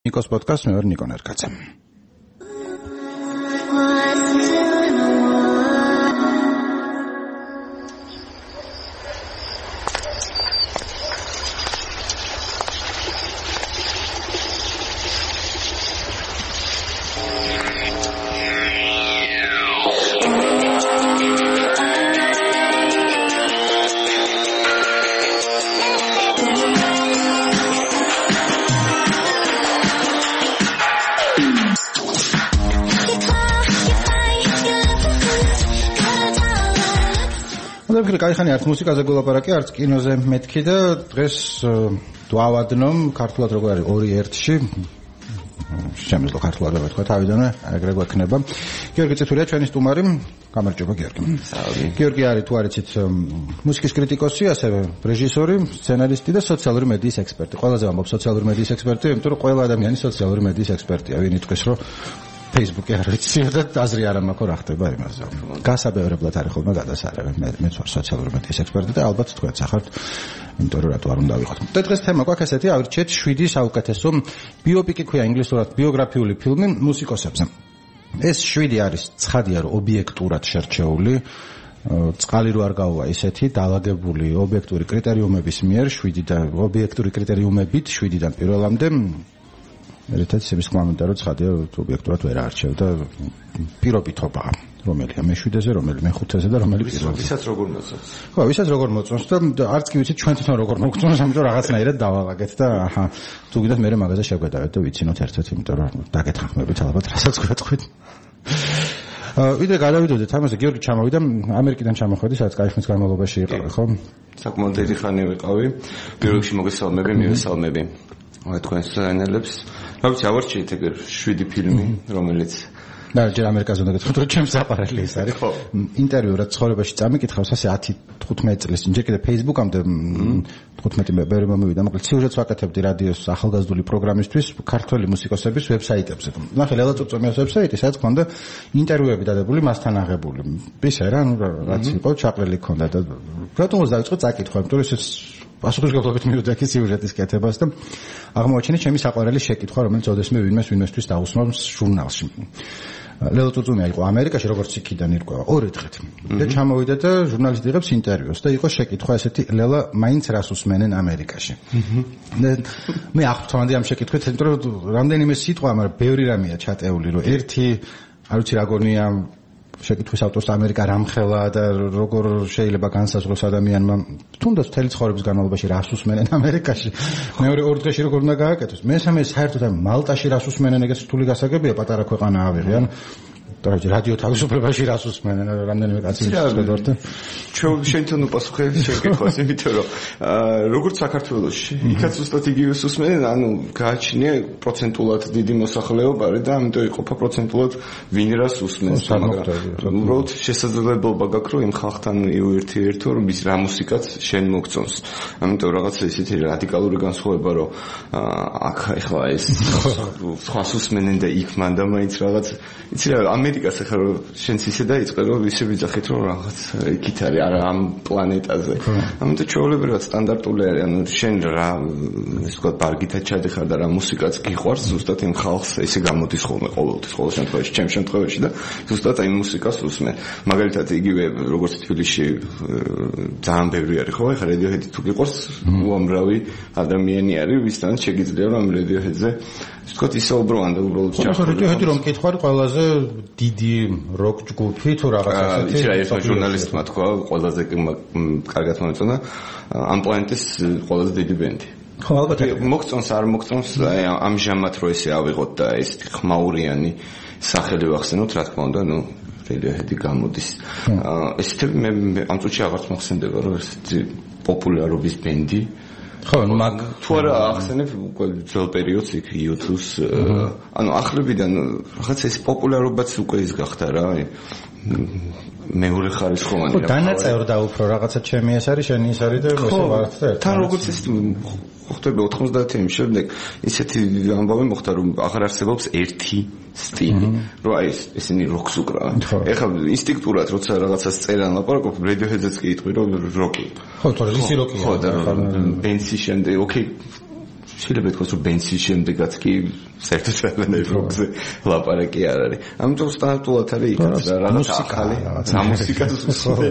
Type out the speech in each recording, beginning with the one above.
Nikos podcast მე ვარ ნიკო ნერკაძე. Კაიხანი არც მუსიკაზე გულაპარაკი, არც კინოზე მეთქი და დღეს დავავადნომ ქართულად როგორ არის 2-1-ში. შემიძლია ქართულად ვეთქვა თავიდანვე, ეგრე გვექნება. გიორგი წითურია ჩვენი სტუმარი. გამარჯობა გიორგი. გიორგი არის თუ არიცით მუსიკის კრიტიკოსი, ასევე რეჟისორი, სცენარისტი და სოციალური მედიის ექსპერტი. ყველაზე ამბობ სოციალური მედიის ექსპერტი, იმიტომ რომ ყველა ადამიანი სოციალური მედიის ექსპერტია. ვინ იტყვის რომ Facebook-ი არ ვიცი და აზრი არ მაქვს რა ხდება იმაზე. გასაბევრებლად არის ხოლმე გადასარევი. მეც ვარ სოციალური მედიის ექსპერტი და ალბათ თქვენც ახართ, იმიტომ რომ რატო არ უნდა ვიყოთ. და დღეს თემა გვაქვს ესეთი, ავირჩიეთ 7 საუკეთესო ბიოპიკი ქვია ინგლისურად ბიოგრაფიული ფილმი მუსიკოსებზე. ეს 7 არის ცხადია რომ ობიექტურად შერჩეული, წყალი რო არ გაუვა ისეთი დაალაგებული ობიექტური კრიტერიუმების მიერ 7 და ობიექტური კრიტერიუმებით 7-დან პირველამდე ერთად ისების კომენტარი რომ ცხადია ობიექტურად ვერ არჩევ და პირობითობა რომელია მე-7-ზე, რომელი მე-5-ზე და რომელი პირველზე. ვისაც როგორ მოწონს. ხო, ვისაც როგორ მოწონს და არც კი ვიცით ჩვენ თვითონ როგორ მოგწონს, ამიტომ რაღაცნაირად დავავაგეთ და აჰა, თუ გინდათ მე მაგაზე შევგვედავეთ და ვიცინოთ ერთად, იმიტომ რომ დაგეთანხმებით ალბათ რასაც გვეტყვით. ვიდრე გადავიდოდეთ ამაზე, გიორგი ჩამოვიდა ამერიკიდან ჩამოხვედი, სადაც კაიხნის განმავლობაში იყავი, ხო? საკმაოდ დიდი ხანი ვიყავი. პირველში მოგესალმები, მივესალმები თქვენს სცენელებს. რა ვიცი, ავარჩიეთ ეგ 7 ფილმი, რომელიც და ჯერ ამერიკაზე უნდა გეთქვით, რომ ჩემს აპარელი ეს არის. ინტერვიუ რა ცხოვრებაში წამიკითხავს, ასე 10-15 წლის წინ, ჯერ კიდე Facebook-ამდე 15 ბევრი მომივიდა, მოკლედ სიუჟეტს ვაკეთებდი რადიოს ახალგაზრდული პროგრამისთვის ქართველი მუსიკოსების ვებსაიტებზე. ნახე, ლელა წუწომიას ვებსაიტი, სადაც ქონდა ინტერვიუები დადებული მასთან აღებული. ისე რა, ნუ რაც იყო, ჩაყრილი ქონდა და რატომ დავიწყო წაკითხვა, იმიტომ რომ ეს პასუხისმგებლობით მივდექი სიუჟეტის კეთებას და აღმოაჩინე ჩემი საყვარელი შეკითხვა, რომელიც ოდესმე ვინმესთვის დაусმავს ჟურნალში. ლელო წუწუმია იყო ამერიკაში, როგორც იქიდან ირკვევა 2 დღით. და ჩამოვიდა და ჟურნალისტი იღებს ინტერვიუს და იყო შეკითხვა ესეთი, ლელა მაინც რას უსმენენ ამერიკაში. და მე აღფრთოვანდი ამ შეკითხვით, იმიტომ რომ რამდენიმე სიტყვა, მაგრამ ბევრი რამეა ჩატეული, რომ ერთი არ ვიცი რა გონია შეკითხვის ავტორს ამერიკა რამხელა და როგორ შეიძლება განსაზღვროს ადამიანმა თუნდაც მთელი ცხოვრების განმავლობაში რას უსმენენ ამერიკაში. მეორე 2 დღეში როგორ უნდა გააკეთოს. მესამე საერთოდ მალტაში რას უსმენენ, ეგეც რთული გასაგებია, პატარა ქვეყანა ავიღე, ან რადიო თავისუფლებაში რას უსმენენ, რამდენიმე კაცი შეგდორთ. შენთან უპასუხე შეკითხვას, იმიტომ რომ როგორც საქართველოში, იქაც უბრალოდ იგივეს უსმენენ, ანუ გააჩნია პროცენტულად დიდი მოსახლეობა და ამიტომ იყოფა პროცენტულად ვინ რას უსმენს, მაგრამ უბრალოდ შესაძლებლობა გაქვს, რომ იმ ხალხთან იუერთიერთო, რომ ის რა მუსიკაც შენ მოგწონს. ამიტომ რაღაცა ისეთი რადიკალური განსხვავება, რომ აქ ახლა ეს სხვას უსმენენ და იქ მანდა მაინც რაღაც, იცი რა, ამერიკას ახლა რომ შენც ისე დაიწყე, რომ ისე ვიძახით, რომ რაღაც იქით არის არა ამ პლანეტაზე. ამიტომ ჩვეულებრივად სტანდარტული არის, ანუ შენ რა ისე ვთქვათ, ბარგითაც ჩადიხარ და რა მუსიკაც გიყვარს, ზუსტად იმ ხალხს ესე გამოდის ხოლმე ყოველთვის, ყოველ შემთხვევაში, ჩემ შემთხვევაში და ზუსტად აი მუსიკას უსმენ. მაგალითად იგივე როგორც თბილისში ძალიან ბევრი არის ხო, ახლა Radiohead თუ გიყვარს, უამრავი ადამიანი არის, ვისთანაც შეგიძლია რომ Radiohead-ზე ვთქვათ ისაუბრო ან და უბრალოდ ჩახო. Radiohead რომ მკითხარ ყველაზე დიდი როკ ჯგუფი თუ რაღაცა ასეთი. ის რა ერთ ჟურნალისტმა თქვა, ყველაზე კარგად მომეწონა ამ პლანეტის ყველაზე დიდი ბენდი. ხო, ალბათ მოგწონს არ მოგწონს, აი ამჟამად რო ესე ავიღოთ და ეს ხმაურიანი სახელი ვახსენოთ, რა თქმა უნდა, ნუ Radiohead-ი გამოდის. ესეთი მე ამ წუთში აღარც მოხსენდება, რომ ესეთი პოპულარობის ბენდი. ხო, მაგ თუ არა ახსენებ უკვე ძველ პერიოდს იქ YouTube-ს, ანუ ახლებიდან რაღაც ეს პოპულარობაც უკვე ის გახდა რა, მეორე ხარისხოვანი. ხო, დანაწევრდა უფრო რაღაცა ჩემი ეს არის, შენი ის არის და ესე ვართ და თან როგორც ეს ხდება 90-იანი შემდეგ ისეთი ამბავი მოხდა რომ აღარ არსებობს ერთი სტილი, რომ აი ესენი როკს უკრავენ. ეხლა ინსტინქტურად როცა რაღაცას წერან ლაპარაკობ, Radiohead-ს კი იტყვი რომ როკი. ხო, თორე ისი როკია. ხო, და ბენსი შემდეგ, ოკეი შეიძლება ითქვას რომ ბენსის შემდეგაც კი საერთოდ რაღაცნაირ როკზე ლაპარაკი არ არის. ამიტომ სტანდარტულად არის იქაც რაღაც ახალი მუსიკას უსმენ.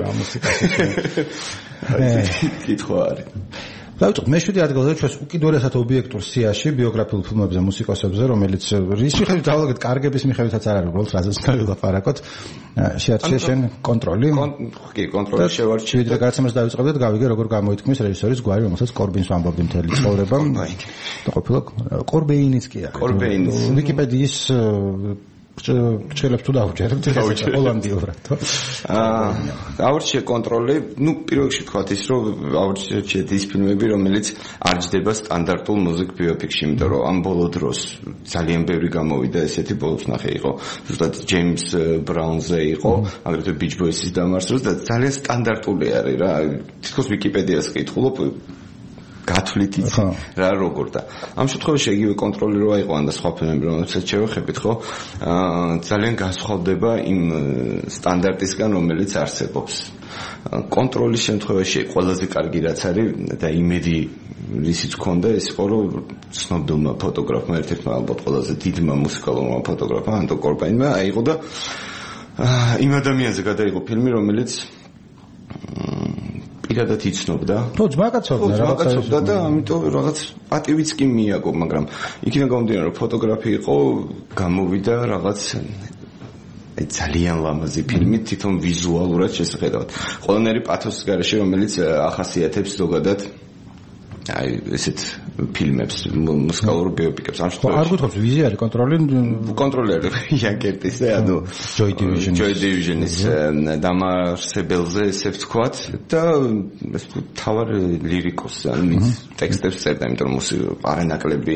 კითხვა არის. დავიწყოთ მე-7 ადგილზე ჩვენს უკიდურესად ობიექტურ სიაში ბიოგრაფიულ ფილმებზე მუსიკოსებზე, რომელიც რის მიხედვით დავალაგეთ კარგების მიხედვითაც არ არის, უბრალოდ რაზეც ვილაპარაკოთ. შეარჩიე შენ კონტროლი. კი, კონტროლი შევარჩიე. ვიდრე გადაცემას დავიწყებდეთ, გავიგე როგორ გამოითქმის რეჟისორის გვარი, რომელსაც კორბინს ვამბობდი მთელი ცხოვრება. და ყოფილა კორბეინიც კი არის. კორბეინიც. ვიკიპედიის ჩელებს თუ დავუჯერებთ ჰოლანდიურად. ავარჩიე კონტროლი, პირველ რიგში თქვა ის რომ ავარჩიეთ ის ფილმები, რომელიც არ ჯდება სტანდარტულ მუსიკ ბიოპიკში, იმიტომ რომ ამ ბოლო დროს ძალიან ბევრი გამოვიდა ესეთი ბოლოს ნახე იყო. ზუსტად ჯეიმს ბრაუნზე იყო, აგრეთვე ბიჩ ბოისის დამარცხება და ძალიან სტანდარტული არის რა. თითქოს ვიკიპედიას კითხულობ გათვლით იცი რა როგორ და ამ შემთხვევაში იგივე კონტროლი რო აიყო ან და სხვა ფილმები რომელსაც შევეხებით ხო ძალიან განსხვავდება იმ სტანდარტისგან რომელიც არსებობს კონტროლის შემთხვევაში ყველაზე კარგი რაც არის და იმედი რისიც ქონდა ის იყო რომ ცნობილმა ფოტოგრაფმა ერთ-ერთმა ალბათ ყველაზე დიდმა მუსიკალურმა ფოტოგრაფმა ანტონ კორბეინმა აიღო და იმ ადამიანზე გადაიღო φιλმი რომელიც პირადად იცნობდა. თუ ძმაკაცობდა და ამიტომ რაღაც პატივიც კი მიაგო, მაგრამ იქიდან გამომდინარე რომ ფოტოგრაფი იყო, გამოვიდა რაღაც ძალიან ლამაზი ფილმი თვითონ ვიზუალურად შესაძლებლად. ყველანაირი პათოსის გარეშე, რომელიც ახასიათებს ზოგადად აი ესეთ ფილმებს, მუსიკალურ ბიოპიკებს. ამ შემთხვევაში არ გითხობს ვიზი არის კონტროლი არის იანგერტის და ანუ Joy Division-ის დამარსებელზე ესე ვთქვათ და ეს თავარ ლირიკოსი ანუ მის ტექსტებს წერდა, იმიტომ რომ არანაკლები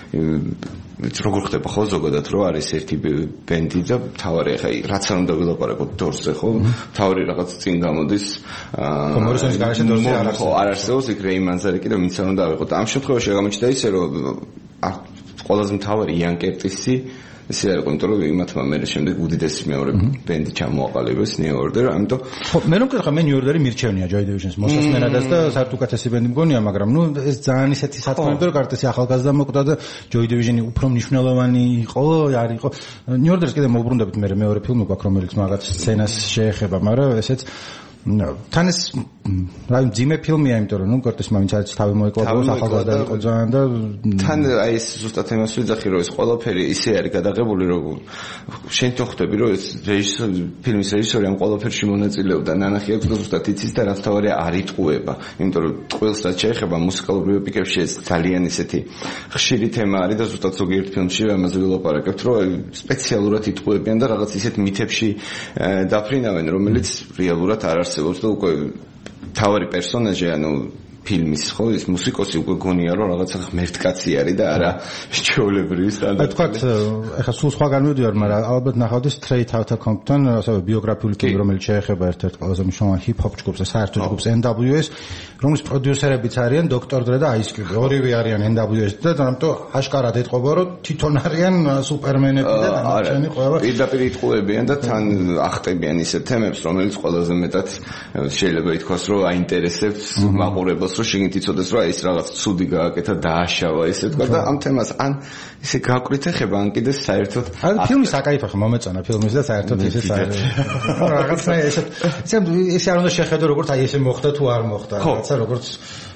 როგორ ხდება ხო ზოგადად რომ არის ერთი ბენდი და თავარი ახლა რაც არ უნდა ვილაპარაკოთ დორზე ხო თავარი რაღაც წინ გამოდის კომორისონის გარეშე დორზე არ არსებობს იქ რეი მანზარეკი და ვინც არ უნდა ავიღოთ ამ შემთხვევაში აღმოჩნდა ისე რომ ყველაზე მთავარი იან კერტისი ესე არ იყო, იმიტომ რომ იმათმა მერე შემდეგ უდიდესი მეორე ბენდი ჩამოაყალიბეს New Order, ამიტომ ხო, მე რომ კითხა მე New Order-ი მირჩევნია Joy Division-ს მოსასმენადაც და საერთოდ უკეთესი ბენდი მგონია, მაგრამ ნუ ეს ძალიან ისეთი სათქმელი რომ კარტესი ახალგაზრდა მოკვდა და Joy Division-ი უფრო მნიშვნელოვანი იყო, არ იყო. New Order-ს კიდე მოუბრუნდებით მე მეორე ფილმი გვაქვს, რომელიც მაგათ სცენას შეეხება, მაგრამ ესეც თან ეს რა ძიმე ფილმია, იმიტომ რომ ნუ კორტეს მაინც არის თავი მოეკლაბოს ახალგაზრდა იყო ძალიან და თან აი ეს ზუსტად იმას ვიძახი რომ ეს ყველაფერი ისე არის გადაღებული რომ შენ თუ ხვდები რომ ეს ფილმის რეჟისორი ამ ყველაფერში მონაწილეობდა ნანახი აქვს და ზუსტად იცის და რაც თავარი არ იტყუება, იმიტომ რომ ყველს რაც შეეხება მუსიკალურ ბიოპიკებში ეს ძალიან ისეთი ხშირი თემა არის და ზუსტად ზოგიერთ ფილმში ამაზე ვილაპარაკებთ რომ სპეციალურად იტყუებიან და რაღაც ისეთ მითებში დაფრინავენ რომელიც რეალურად არ არსებობს და უკვე თავარი პერსონაჟი ანუ ფილმის ხო ეს მუსიკოსი უკვე გონია რომ რაღაცა ღმერთკაცი არის და არა ჩვეულებრივი სტანდარტი. თქვათ ეხლა სულ სხვაგან მივიდივარ, მაგრამ ალბათ ნახავთ Straight Outta Compton, ასევე ბიოგრაფიული ფილმი, რომელიც შეეხება ერთ-ერთ ყველაზე მნიშვნელოვან ჰიპ-ჰოპ ჯგუფს და საერთო ჯგუფს NWS, რომლის პროდიუსერებიც არიან Dr. Dre და Ice Cube. ორივე არიან NWS და ამიტომ აშკარად ეტყობა რომ თვითონ არიან სუპერმენები და დანარჩენი ყველა პირდაპირ იტყუებიან და თან ახტებიან ისეთ თემებს, რომელიც ყველაზე მეტად შეიძლება ითქვას რომ აინტერესებს მაყურებელს რომ შეგით იცოდეს რომ ეს რაღაც ცუდი გააკეთა დააშავა ესე თქვა და ამ თემას ან ისე გაკვირთ ეხება ან კიდე საერთოდ ან ფილმის აკაიფა ხომ მომეწონა ფილმის და საერთოდ ესე რაღაცნაირად ესე არ უნდა შეხედო როგორც აი ესე მოხდა თუ არ მოხდა რაღაცა როგორც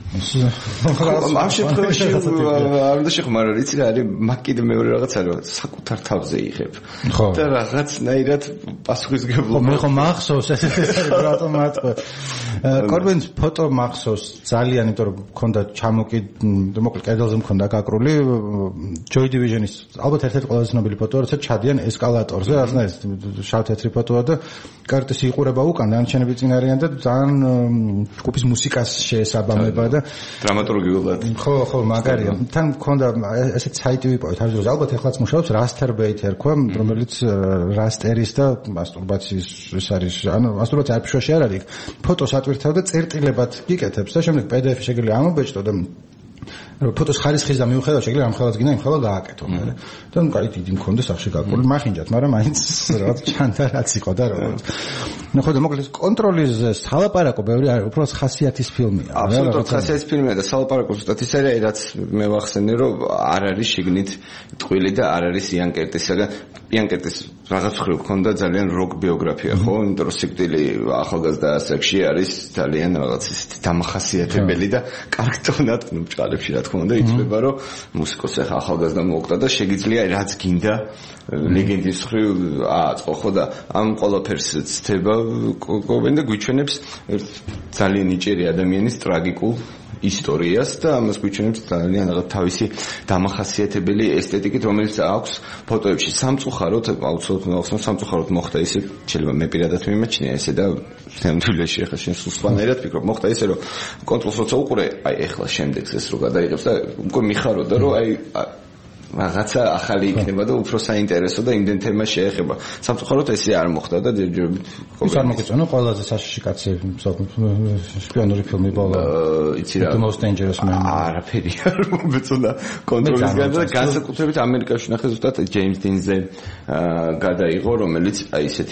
ამ შემთხვევაში არ უნდა შეხმარო იცი რა არის მაგ კიდე მეორე რაღაც არის საკუთარ თავზე იღებ და რაღაცნაირად პასუხისგებლობა მე ხომ მახსოვს ეს რატომ ატყო კორბენს ფოტო მახსოვს ძალიან, იმიტომ რომ მქონდა მოკლედ კედელზე მქონდა გაკრული Joy Division-ის ალბათ ერთ-ერთი ყველაზე ცნობილი ფოტოა, როცა ჩადიან ესკალატორზე, არნა ეს შავ-თეთრი ფოტოა და კარტესი იყურება უკან, დანარჩენები წინ არიან და ძალიან ჯგუფის მუსიკას შეესაბამება და დრამატურგიულად. ხო, მაგარია. თან მქონდა ესეთ საიტი ვიპოვეთ, ალბათ ეხლაც მუშაობს Rasterbait ერქვა, რომელიც რასტერის და მასტურბაციის ეს არის, ანუ მასტურბაცია არ ფშვაში არ არის, ფოტოს ატვირთავ და წერტილებად გიკეთებს და შემდეგ PDF-ი შეგიძლია ამობეჭდო და რომ ფოტოს ხარისხის და მიუხედავად შეგვიძლია ამ ხელას გინდა იმ ხელა გააკეთო მე და ნუ კაი დიდი მქონდა სახში გაკეთებული მახინჯათ მაგრამ მაინც რაღაც ჩანდა რაც იყო და როგორც ნუ ხო და მოკლედ კონტროლის სალაპარაკო ბევრი არის უბრალოდ ხასიათის ფილმია აბსოლუტურად ხასიათის ფილმია და სალაპარაკო ზუსტად ის არის რაც მე ვახსენე რომ არ არის შიგნით ტყვილი და არ არის იან კერტისაგან იან კერტის რაღაც ხრივ ქონდა ძალიან როკ ბიოგრაფია ხო იმიტომ რომ სიკვდილი ახალგაზრდა ასაკში არის ძალიან რაღაც ისეთი დამახასიათებელი და კარგ ტონად ნუ ბჭყალებში რა თქმა უნდა იწვება რომ მუსიკოსი ახლა ახალგაზრდა მოუკვდა და შეგიძლია რაც გინდა ლეგენდის ხრივ ააწყო ხო და ამ ყველაფერს ცდება კოვენ და გვიჩვენებს ძალიან ნიჭიერი ადამიანის ტრაგიკულ ისტორიას და ამას გვიჩვენებს ძალიან რაღაც თავისი დამახასიათებელი ესთეტიკით რომელიც აქვს ფოტოებში სამწუხაროდ აუცილებლად სამწუხაროდ მოხდა ისე შეიძლება მე პირადად მიმაჩნია ესე და თემთულეში ახლა შენ სულ სხვანაირად ფიქრობ მოხდა ისე რომ კონტროლს როცა უყურე აი ახლა შემდეგს ეს რო გადაიღებს და უკვე მიხაროდა რომ აი რაღაცა ახალი იქნება და უფრო საინტერესო და იმდენ თემა შეეხება. სამწუხაროდ ესე არ მოხდა და ჯერჯერობით ის არ მოგეწონა ყველაზე საშიში კაცი შპიონური ფილმი ბოლა. იცი რა The Most Dangerous Man. არაფერი არ მომეწონა კონტროლისგან და განსაკუთრებით ამერიკაში ნახე ზუსტად ჯეიმს დინზე გადაიღო რომელიც აი ესეთი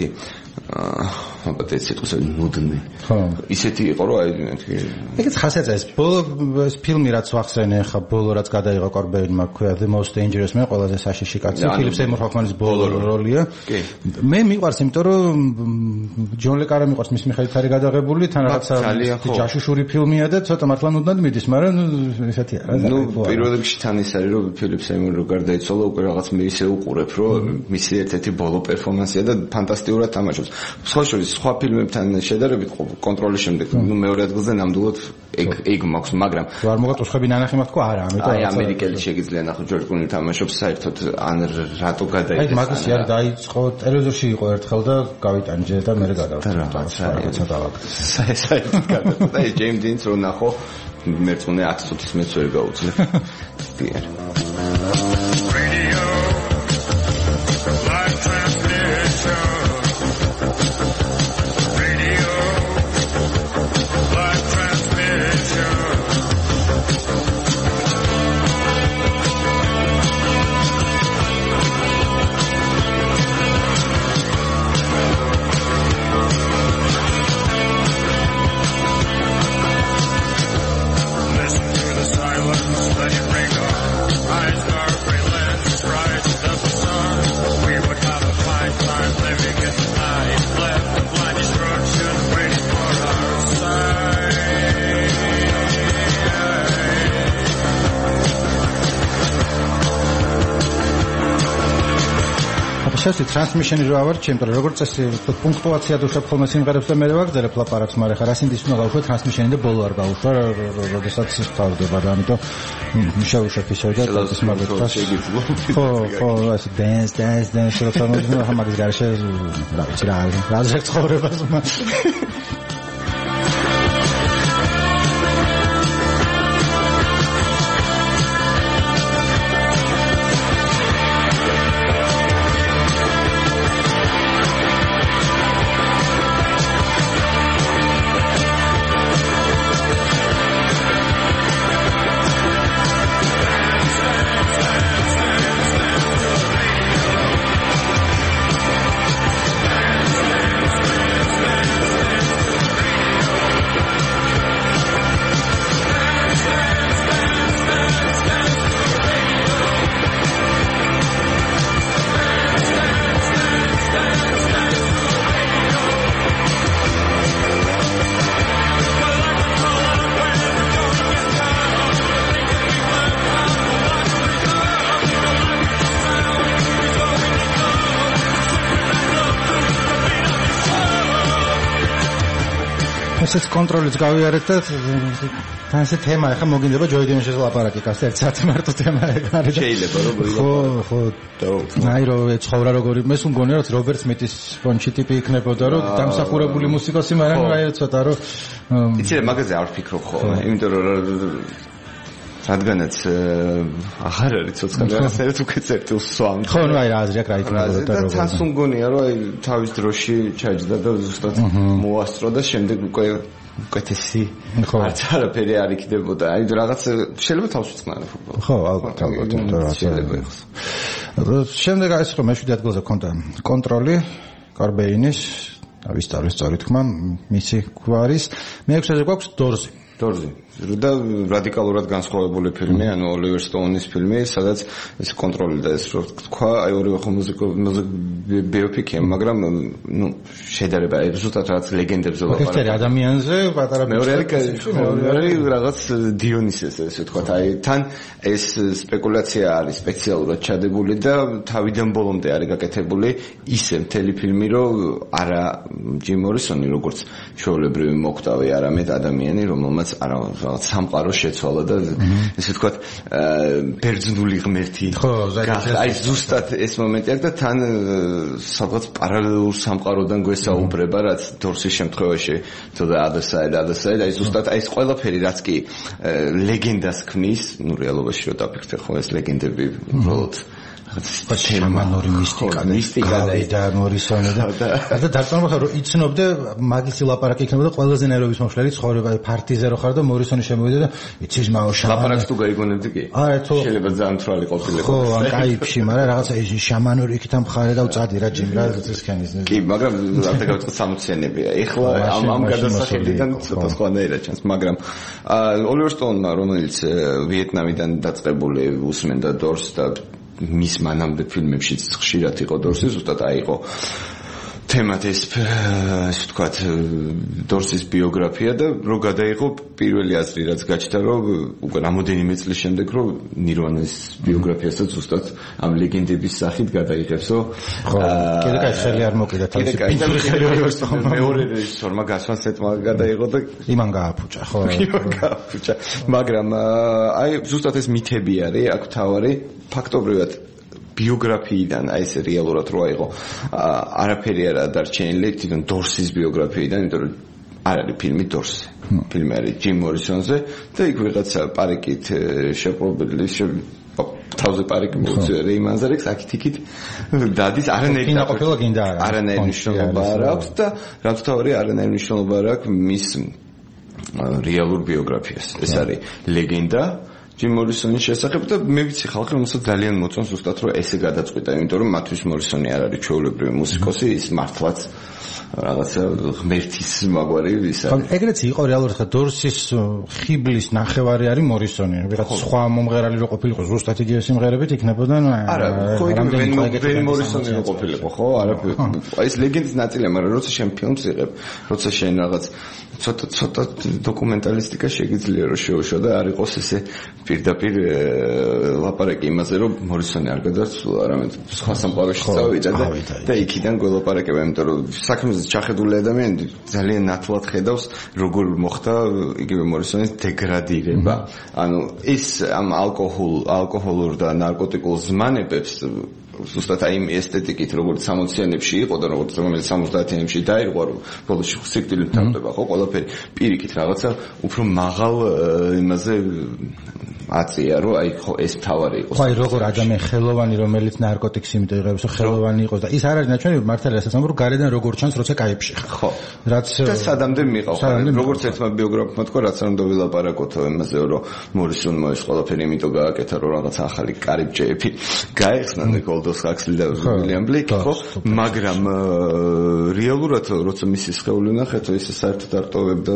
ალბათ ეს იყოს ნუდნი. ხო. ისეთი იყო რომ აი ეგეც ხასიათია ეს ბოლო ეს ფილმი რაც ვახსენე ხა ბოლო რაც გადაიღო კორბეინმა ქვია The Most Dangerous Man ყველაზე საშიში კაცი ფილიპ სეიმურ ჰოფმანის ბოლო როლია. მე მიყვარს იმიტომ რომ ჯონ ლე კარა მიყვარს მის მიხედვით არის გადაღებული თან რაღაცა ჯაშუშური ფილმია და ცოტა მართლა ნუდნად მიდის მაგრამ ესეთი არა. ნუ პირველ რიგში თან ის არის რომ ფილიპ სეიმური რო გარდაიცვალა უკვე რაღაც მე ისე უყურებ რომ მისი ერთ-ერთი ბოლო პერფორმანსია და ფანტასტიკურად თამაშობს. სხვა შორის სხვა ფილმებთან შედარებით კონტროლის შემდეგ ნუ მეორე ადგილზე ნამდვილად ეგ მაქვს მაგრამ არ მოგა ტრუსხები ნანახი მაქვს თქო არა ამიტომ აი ამერიკელი შეგიძლია ნახო ჯორჯ კლუნი თამაშობს საერთოდ ან რატო გადაიღეს აი მაგისი არის დაიწყო ტელევიზორში იყო ერთხელ და გავიტანჯე და მე რაღაცა დავაკეთე საერთოდ გადაწყდა ეს ჯეიმს დინს რო ნახო მერწმუნე 10 წუთის მეც ვერ გაუძლებ დიახ შესაძლოა ტრანსმიშენი რო ავარჩიე, იმიტომ რომ როგორც წესი პუნქტუაცია დუშებ ხოლმე სიმღერებს და მე ვაგზავნებ ლაპარაკს, მაგრამ ხარ ასინდის უნდა გავუშვა ტრანსმიშენი და ბოლო არ გავუშვა, როდესაც სწავდება და ამიტომ მიშავუშებ ისევ და ეს მაგას ხო, ასე dance რო თამაშობ, მაგის გარშე რა ცხოვრებას ესეც კონტროლიც გავიარეთ და თან ესე თემა ახლა მოგინდება ჯოი დიმოშეს ლაპარაკი კასტერ ცაც მარტო თემა ეგ შეიძლება რომ ხო აი რომ ეცხოვრა როგორი მე სულ მგონია რომ რობერტ სმითის ფონჩი ტიპი იქნებოდა რომ დამსახურებული მუსიკოსი მაგრამ აი ცოტა რომ იცი მაგაზე არ ვფიქრობ ხო იმიტომ რომ რადგანაც აღარ არის ცოცხალი რაღაცა უკვე წერტილს სვამ ხო ნუ აი რა აზრი აქვს რა იქნება და თან სულ მგონია რომ აი თავის დროში ჩაჯდა და ზუსტად მოასწრო და შემდეგ უკვე უკეთესი არც არაფერი არ იქნებოდა. აი რაღაც შეიძლება თავს ვწყნარებ უბრალოდ. ხო, ალბათ, შეიძლება იყოს. შემდეგ ეს რომ მე-7 ადგილზე ქონდა კონტროლი, კარბეინის, ავისწავლე სწორი თქმა, მისი გვარის. მე-6-ზე გვაქვს დორზი. და რადიკალურად განსხვავებული ფილმი, ანუ ოლივერ სტოუნის ფილმი, სადაც ეს კონტროლი და ეს რო თქვა, აი ორივე ხო ბიოფიკია, მაგრამ ნუ შედარება ზუსტად რაღაც ლეგენდებზე ლაპარაკობს. ეს ადამიანზე პატარა მეორე რაღაც დიონისეს ესე ვთქვა, აი თან ეს სპეკულაცია არის სპეციალურად ჩადებული და თავიდან ბოლომდე არის გაკეთებული ისე მთელი ფილმი, რომ არა ჯიმ მორისონი როგორც ჩვეულებრივი მოკვდავი, არამედ ადამიანი, რომელმაც რაღაც სამყარო შეცვალა და ესე ვთქვათ ბერძნული ღმერთი აი ზუსტად ეს მომენტი აქვს და თან სადღაც პარალელურ სამყაროდან გვესაუბრება რაც დორსის შემთხვევაში თორე other side აი ზუსტად აი ეს ყველაფერი რაც კი ლეგენდას ქმნის ნუ რეალობაში რო დაფიქრდე ხო ეს ლეგენდები უბრალოდ შამანური მისტიკა და მორისონი და დარწმუნება ხარ რომ იცნობდე მაგისი ლაპარაკი იქნებოდა ყველაზე ნერვების მომშლელი ცხოვრება პარტიზე რო ხარ და მორისონი შემოვიდა და იცის მაო ლაპარაკს თუ გაიგონებდი კი შეიძლება ძალიან თვალი ყოფილიყო ხო ან кайფში მაგრამ რაღაცა ეს შამანური იქით ამხარე და უწადი რა ჯიმ რა ეს ქენის კი მაგრამ არ დაგავწყდა 60-იანებია ეხლა ამ გადასახედიდან ცოტა სხვანაირად ჩანს მაგრამ ოლივერ სტოუნმა რომელიც ვიეტნამიდან დაწყებული უსმენდა დორს და მის მანამდე ფილმებშიც ხშირად იყო დორსი, ზუსტად აიყო თემად ეს ვთქვათ დორსის ბიოგრაფია და რო გადაიღო პირველი აზრი რაც გაჩნდა რომ უკვე რამოდენიმე წლის შემდეგ რომ ნირვანის ბიოგრაფიასაც ზუსტად ამ ლეგენდების სახით გადაიღებსო კიდე კაი ხელი არ მოკიდა თავისი მეორე რეჟისორმა გასვანსეთმა გადაიღო და იმან გააფუჭა ხო მაგრამ აი ზუსტად ეს მითები არის აქ თავარი ფაქტობრივად ბიოგრაფიიდან აი ეს რეალურად რო აიღო არაფერი არა დარჩენილი თვითონ დორსის ბიოგრაფიიდან იმიტომ რომ არ არის ფილმი დორსი ფილმი არის ჯიმ მორისონზე და იქ ვიღაცა პარიკით შეპყრობილი თავზე პარიკი მოუწია რეიმანზარეკს აქეთ-იქით დადის არანაირი მნიშვნელობა არ აქვს და რაც თავი არანაირი მნიშვნელობა არ აქვს მის რეალურ ბიოგრაფიას ეს არის ლეგენდა ჯიმ მორისონის შესახებ და მე ვიცი ხალხი რომელსაც ძალიან მოწონს ზუსტად რომ ესე გადაწყვიტა იმიტომ რომ მათთვის მორისონი არ არის ჩვეულებრივი მუსიკოსი ის მართლაც რაღაცა ღმერთის მაგვარი ისა ეგრეც იყო რეალურად ხა დორსის ხიბლის ნახევარი არის მორისონი ვიღაც სხვა მომღერალი რო ყოფილიყო ზუსტად იგივე სიმღერებით იქნებოდა არა ხო იგივე მორისონი რო ყოფილიყო ხო არა ეს ლეგენდის ნაწილია მაგრამ როცა შენ ფილმს იღებ როცა შენ რაღაც ცოტა დოკუმენტალისტიკა შეგიძლია რომ შეუშვა და არ იყოს ესე პირდაპირ ლაპარაკი იმაზე რომ მორისონი არ გადასულა არამედ სხვა სამყაროში წავიდა და იქიდან გველაპარაკება იმიტომ რომ საქმეზე ჩახედული ადამიანი ძალიან ნათლად ხედავს როგორ მოხდა იგივე მორისონის დეგრადირება ანუ ეს ამ ალკოჰოლურ და ნარკოტიკულ ზმანებებს ზუსტად აი ესთეტიკით როგორც 60-იანებში იყო და როგორც 70-იანებში დაირღვა რომ ბოლოს სიკვდილი მთავრდება ხო ყველაფერი პირიქით რაღაცა უფრო მაღალ იმაზე აწია რომ აი ხო ეს თავარი იყოს. ხო აი როგორ ადამიანი ხელოვანი რომელიც ნარკოტიკს იმიტომ იღებს ხელოვანი იყოს და ის არ არის ნაჩვენები მართალია სასამბრო გარედან როგორ ჩანს როცა кайფში ხარ. ხო. რაც და სადამდე მიყავ. როგორც ერთმა ბიოგრაფმა თქვა რაც არ უნდა ვილაპარაკოთ იმაზე რომ მორისონმა ეს ყველაფერი იმიტომ გააკეთა რომ რაღაც ახალი კარიბჭეები გაეხსნა ნიკოლდოს ხაქსლი და უილიამ ბლეიკი ხო მაგრამ რეალურად როცა მისი სხეული ნახეთ ის საერთოდ არ ტოვებდა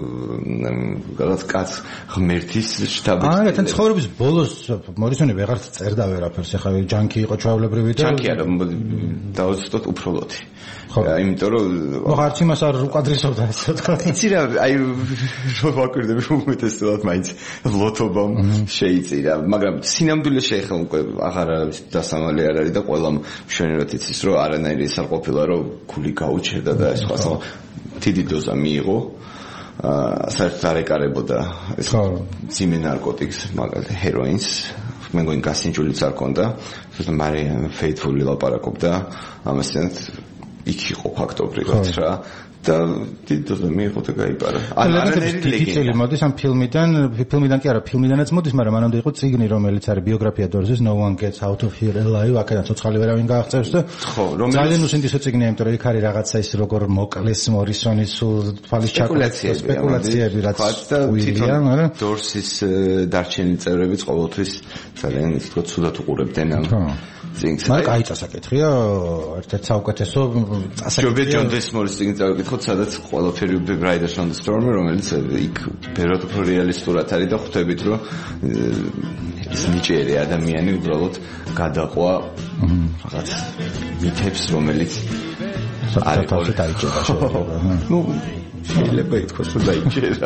რაღაც კაც ღმერთის შტაბი ცხოვრების ბოლოს მორისონი ვეღარც წერდა ვერაფერს ახლა ჯანკი იყო ჩვეულებრივი და ჯანკი არა დაუცდოთ უფროლოთი ხო იმიტომ რომ მოხარც იმას არ უკადრისობდა ასე თქვა იცი რა აი რო ვაკვირდები უმეტესად მაინც ლოთობამ შეიწირა მაგრამ სინამდვილე შეეხლა უკვე აღარ არის დასამალი არ არის და ყველამ მშვენივრად იცის რომ არანაირი ის არ ყოფილა რომ გული გაუჩერდა და ეს სხვა დიდი დოზა მიიღო საერთოდ არ ეკარებოდა ეს ძიმე ნარკოტიკს მაგალითად ჰეროინს მე მგონი გასინჯულიც არ ქონდა ზუსტად მარიან ფეითფული ლაპარაკობდა ამასთან იქ იყო ფაქტობრივად რა და დიდოზე მიიღო და გაიპარა. დიდი წილი მოდის ამ ფილმიდან კი არა, ფილმიდანაც მოდის, მაგრამ მანამდე იყო წიგნი, რომელიც არის ბიოგრაფია დორზის No One Gets Out of Here Alive, აქედან ცოცხალი ვერავინ გააღწევს და ძალიან უსინდისო წიგნია, იმიტომ რომ იქ არის რაღაცა ის როგორ მოკლეს მორისონის სულ თვალის ჩაკვრა სპეკულაციები რაც ყვილია, მაგრამ დორსის დარჩენილი წევრებიც ყოველთვის ძალიან ისე თქო ცუდად უყურებდნენ ამ წიგნს. მაგრამ კაი წასაკითხია, ერთ-ერთი საუკეთესო წასაკითხია. ჯონ დესმორის წიგნი წავიკითხოთ, სადაც ყველაფერი Riders on the Storm, რომელიც იქ ბევრად უფრო რეალისტურად არის და ხვდებით, რომ ის ნიჭიერი ადამიანი უბრალოდ გადაყვა რაღაც მითებს, რომელიც საკუთარ დაიჭერა შეიძლება. ნუ შეიძლება ითქვას, რომ დაიჭერა.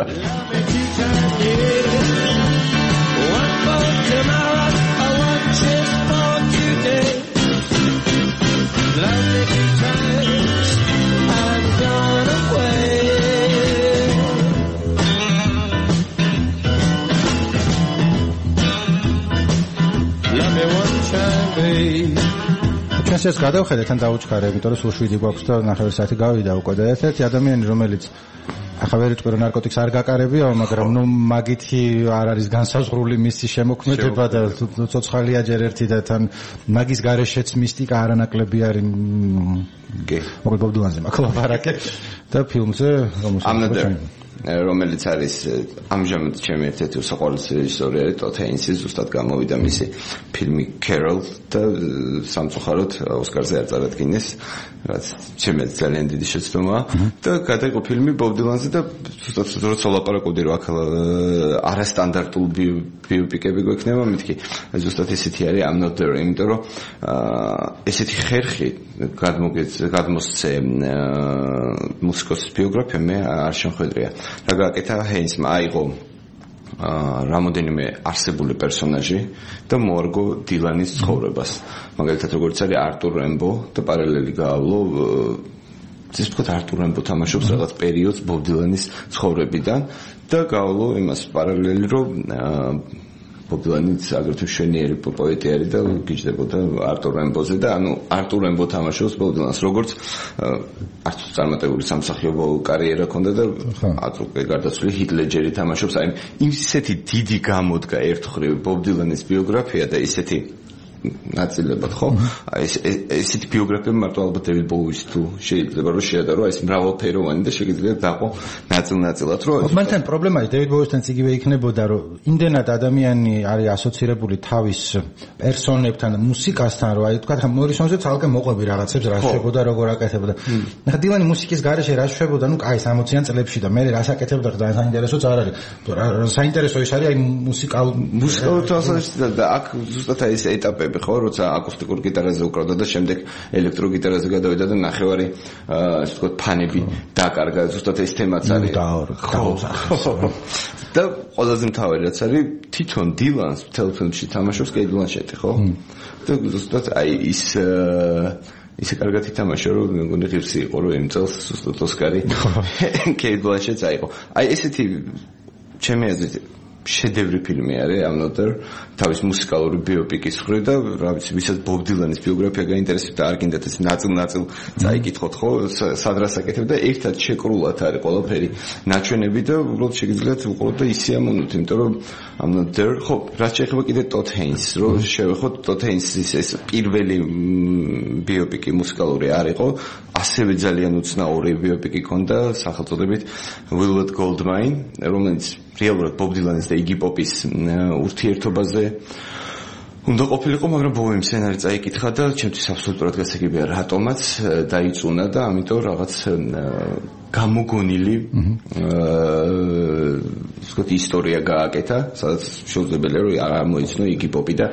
ეს გადავხედეთ ან დაუჩქარებ, იმიტომ რომ სულ 7 გვაქვს და 9 საათი გავიდა უკვე და ერთ-ერთი ადამიანი, რომელიც ახლა ვერ იტყვი რომ ნარკოტიკს არ გაკარებია, მაგრამ ნუ მაგითი არ არის განსაზღვრული მისი შემოქმედება და ცოცხალია ჯერ ერთი და თან მაგის გარეშეც მისტიკა არანაკლები არის. მოკლედ ბობ დილანზე მაქლაბარაკე და ფილმზე რომელიც არის ამჟამად ჩემი ერთ-ერთი უსაყვარლესი რეჟისორი არის ტოდ ჰეინსი, ზუსტად გამოვიდა მისი ფილმი Carol და სამწუხაროდ ოსკარზე არ წარადგინეს, რაც ჩემი ძალიან დიდი შეცდომაა და გადაიღო ფილმი ბობ დილანზე და ზუსტად როცა ლაპარაკობდი რომ აქ არასტანდარტულ ბიოპიკები გვექნება, მეთქი ზუსტად ესეთი არის I'm Not There, იმიტომ რომ ესეთი ხერხი გადმოსცე მუსიკოსის ბიოგრაფია მე არ შემხედრია. რა გააკეთა ჰეინსმა, აიღო რამოდენიმე არსებული პერსონაჟი და მოარგო დილანის ცხოვრებას. მაგალითად როგორც არის არტურ რემბო და პარალელი გაავლო ის თქვა არტურ რემბო თამაშობს რაღაც პერიოდს ბობ დილანის ცხოვრებიდან და გაავლო იმას პარალელი რომ ბობ დილანის აგრეთვე მშვენიერი პოეტი არის და გიждდებოდა არტურ რემბოზე და ანუ არტურ რემბო თამაშობს ბობ დილანს როგორც არც წარმატებული სამსახიობო კარიერა ჰქონდა და აკრუპე გარდაცვლილი ჰით ლეჯერი თამაშობს. აი ისეთი დიდი გამოდგა ერთხრივ ბობ დილანის ბიოგრაფია და ისეთი ნაწილებად ხო? ესეთი ბიოგრაფია მარტო ალბათ დევიდ ბოუის თუ შეიძლება რომ შეადარო ეს მრავალფეროვანი და შეიძლება დაყო ნაწილ-ნაწილად რომ მაგრამ პრობლემაა დევიდ ბოუისთან იგივე იქნებოდა რომ იმდენად ადამიანი არის ასოცირებული თავის პერსონებთან მუსიკასთან რომ აი თქვა მორისონზე ცალკე მოყვები რაღაცებს რა შეებოდა როგორ აკეთებდა. ნახე დილანი მუსიკის გარეშე რა შეებოდა ნუ კაი 60-იან წლებში და მე რას აკეთებდა და საინტერესოც არ არის. საინტერესო ის არის აი მუსიკალურ თვალსაზრისით და აქ ზუსტად აი ეს ეტაპები ხო, როცა აკუსტიკურ გიტარაზე უკრავდა და შემდეგ ელექტრო გიტარაზე გადავიდა და ნახევარი ასე ვთქვათ ფანები დაკარგა, ზუსტად ეს თემაც არის. და ყველაზე მთავარი რაც არის თვითონ დილანს თელეფონში თამაშობს კეით ბლანშეტი, ხო? და ზუსტად აი ისე კარგად ითამაშა რომ მე მგონი ღირსი იყო რომ იმ წელს ზუსტად ოსკარი კეით ბლანშეტს აიღო. აი ესეთი ჩემი აზრით შედევრი ფილმი არის I'm Not There თავის მუსიკალური ბიოპიკის მხრივ და რა ვიცი ვისაც ბობ დილანის ბიოგრაფია გაინტერესებს და არ გინდათ ეს ნაწილ-ნაწილ წაიკითხოთ ხო სადრას აკეთებ და ერთად შეკრულად არის ყველაფერი ნაჩვენები და უბრალოდ შეგიძლიათ უყუროთ და ისე ამონოთ, იმიტომ რომ I'm Not There ხო რაც შეეხება კიდე ტოდ ჰეინსს რომ შევეხოთ ტოდ ჰეინსის ეს პირველი ბიოპიკი მუსიკალური არ იყო, ასევე ძალიან უცნაური ბიოპიკი ჰქონდა სახელწოდებით Velvet Goldmine, რომელიც რეალურად ბობ დილანის და იგი პოპის ურთიერთობაზე უნდა ყოფილიყო, მაგრამ ბოემ სცენარი წაიკითხა და ჩემთვის აბსოლუტურად გასაგებია რატომაც დაიწუნა და ამიტომ რაღაც გამოგონილი ვთქვათ ისტორია გააკეთა, სადაც შეუძლებელია რომ არ მოიცნო იგი პოპი და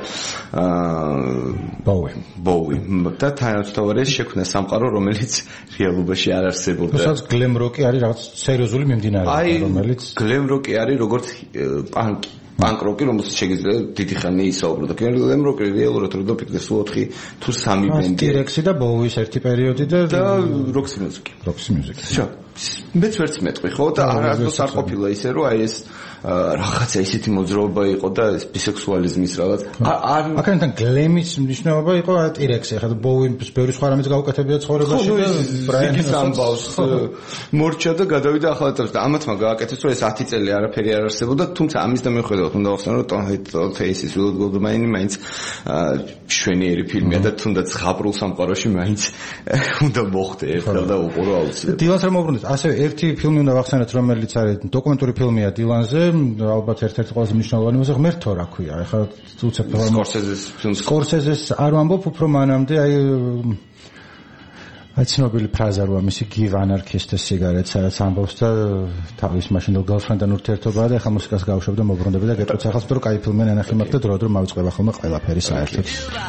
ბოუი და თანამედროვე შექმნა სამყარო, რომელიც რეალობაში არ არსებობდა. თუმცა გლემ როკი არის რაღაც სერიოზული მიმდინარეობა, რომელიც გლემ როკი არის როგორც პანკ როკი, რომელსაც შეგიძლია დიდი ხანი ისაუბრო და გლემ როკი რეალურად რო დაფიქრდეს 4 თუ 3 ბენდი. ტირექსი და ბოუის ერთი პერიოდი და როქსი მუსიკი. როქსი მუსიკი. მეც ვერც მეტყვი ხო და არასდროს არ ყოფილა ისე რომ აი ეს რაღაცა ისეთი მოძრაობა იყო და ეს ბისექსუალიზმის რაღაც აქედან გლემის მნიშვნელობა იყო ტირექსი ახლა ბოუის ბევრი სხვა რამეც გაუკეთებია ცხოვრებაში და ბრაიანის ამბავს მორჩა და გადავიდა ახლა და ამათმა გააკეთეს რომ ეს 10 წელი არაფერი არ არსებობდა თუმცა ამის და მიუხედავად უნდა ვახსენო რომ Tom Faces Will Goldmine მაინც შვენიერი ფილმია და თუნდაც ღაბრულ სამყაროში მაინც უნდა მოხდე ერთხელ და უყურო აუცილებლად დილანს რომ მოbrunდეთ ასევე ერთი ფილმი უნდა ვახსენოთ რომელიც არის დოკუმენტური ფილმია დილანზე ალბათ ერთ-ერთი ყველაზე მნიშვნელოვანი მოსა ღმერთო რა ქვია ეხლა უცებ Scorsese-ს არ ვამბობ უფრო მანამდე აი ცნობილი ფრაზა როა მისი give anarchist a cigarette სადაც ამბობს და თავის მაშინდელ girlfriend-დან ურთიერთობაა და ეხლა მუსიკას გავუშვებ და მოbrunდები და გეტყვით ახლა რომ კაი ფილმია ნანახი მაქვს და დრო მავიწყება ხოლმე ყველაფერი საერთოდ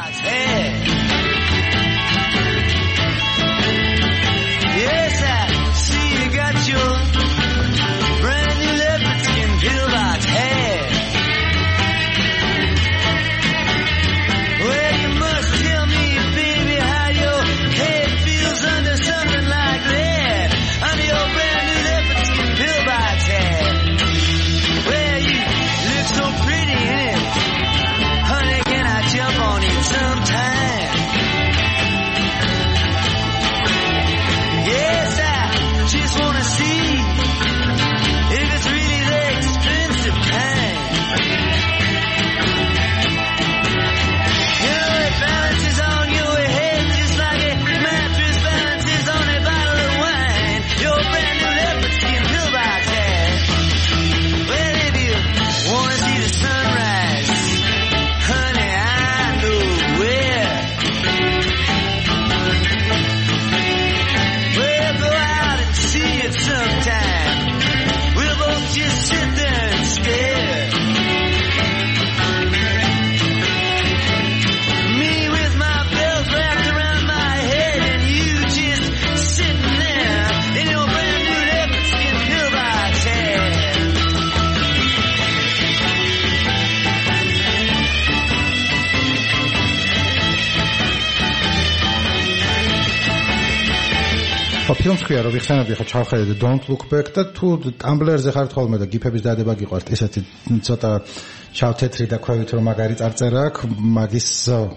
ფილმს ხია რომ ვიხსენებდი ხა ჩავხედე Don't Look Back და თუ Tumblr-ზე ხართ ხოლმე და გიფების დადება გიყვართ ესეთი ცოტა შავ-თეთრი და ქვევით რომ მაგარი წარწერა აქვს მაგის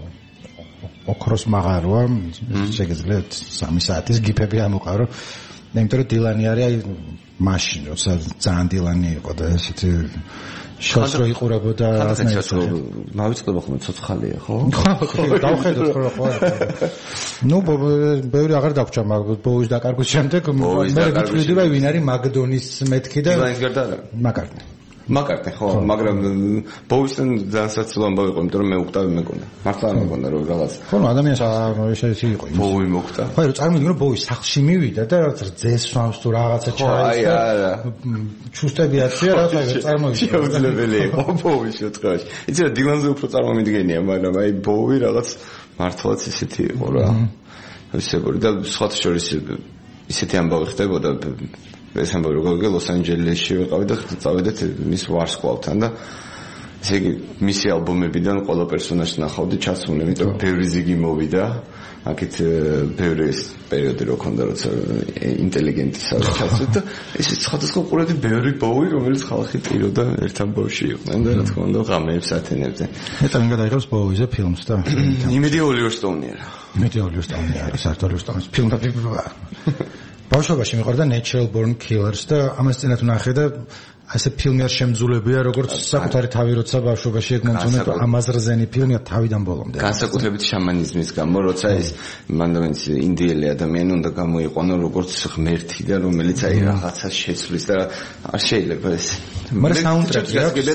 ოქროს მაღაროა შეგიძლიათ 3 საათის გიფები ამოყარო იმიტომ რომ დილანი არის აი მაშინ როცა ძალიან დილანი იყო და ესეთი შოს რო იყურებოდა მავიწყდება ხოლმე ცოცხალია ხო? ხო, დავხედოთ ხო. ნუ ბევრი აღარ დაგვრჩა ბოუის დაკარგვის შემდეგ მე ვიტყვიდი რომ ვინ არის მაგდონის მეთქი და დილანის გარდა არა? მაკარტნი ხო, მაგრამ ბოუისთან ძალიან საცილო ამბავი იყო, იმიტომ რომ მე უყტავი მეკონა. მართლა არ მეკონა რომ რაღაც. ხო, ადამიანს შეეცი იყო. ბოუი მოხდა. ხო, რომ წარმოვიდგინე რომ ბოუი სახლში მივიდა და რაღაც რძეს სვამს თუ რაღაცა ჩაის და ჩუსტები აცია რაღაცა წარმოვიდგინე. შეუძლებელი იყო ბოუის შემთხვევაში. იცი რა დილანზე უფრო წარმომიდგენია, მაგრამ აი ბოუი რაღაც მართლაც ისეთი იყო რა. ისეთი და სხვა შორის ისეთი ამბავი ხდებოდა ეს ამბავი როგორ ლოს-ანჯელესში ვიყავი და წავედით მის ვარსკვლავთან და ესე იგი მისი ალბომებიდან ყველა პერსონაჟს ნახავდი ჩაცმული, იმიტომ ბევრი ზიგი მოვიდა აქეთ ბევრი პერიოდი რო ქონდა როცა ინტელიგენტი საერთოდ და ეს სხვადასხვა ყურები ბევრი ბოუი რომელიც ხალხი ტიროდა ერთ ამბავში იყვნენ და რა თქმა უნდა ღამეებს ათენებზე მეტად მიგა დაიღებს ბოუიზე ფილმს და იმედი ოლივერ სტოუნია საერთოდ ოლივერ სტოუნის ფილმი ბავშვობაში მიყვარდა Natural Born Killers და ამას წინათ ვნახე და ასე ფილმი არ შემძულებია როგორც საკუთარი თავი როცა ბავშვობაში ეგ მომწონდა და ამაზრზენი ფილმია თავიდან ბოლომდე განსაკუთრებით შამანიზმის გამო როცა ეს მანდამენს ინდიელი ადამიანი უნდა გამოიყვანო როგორც ღმერთი და რომელიც აი რაღაცა შეცვლის და არ შეიძლება ეს მაგრამ საუნდტრეკი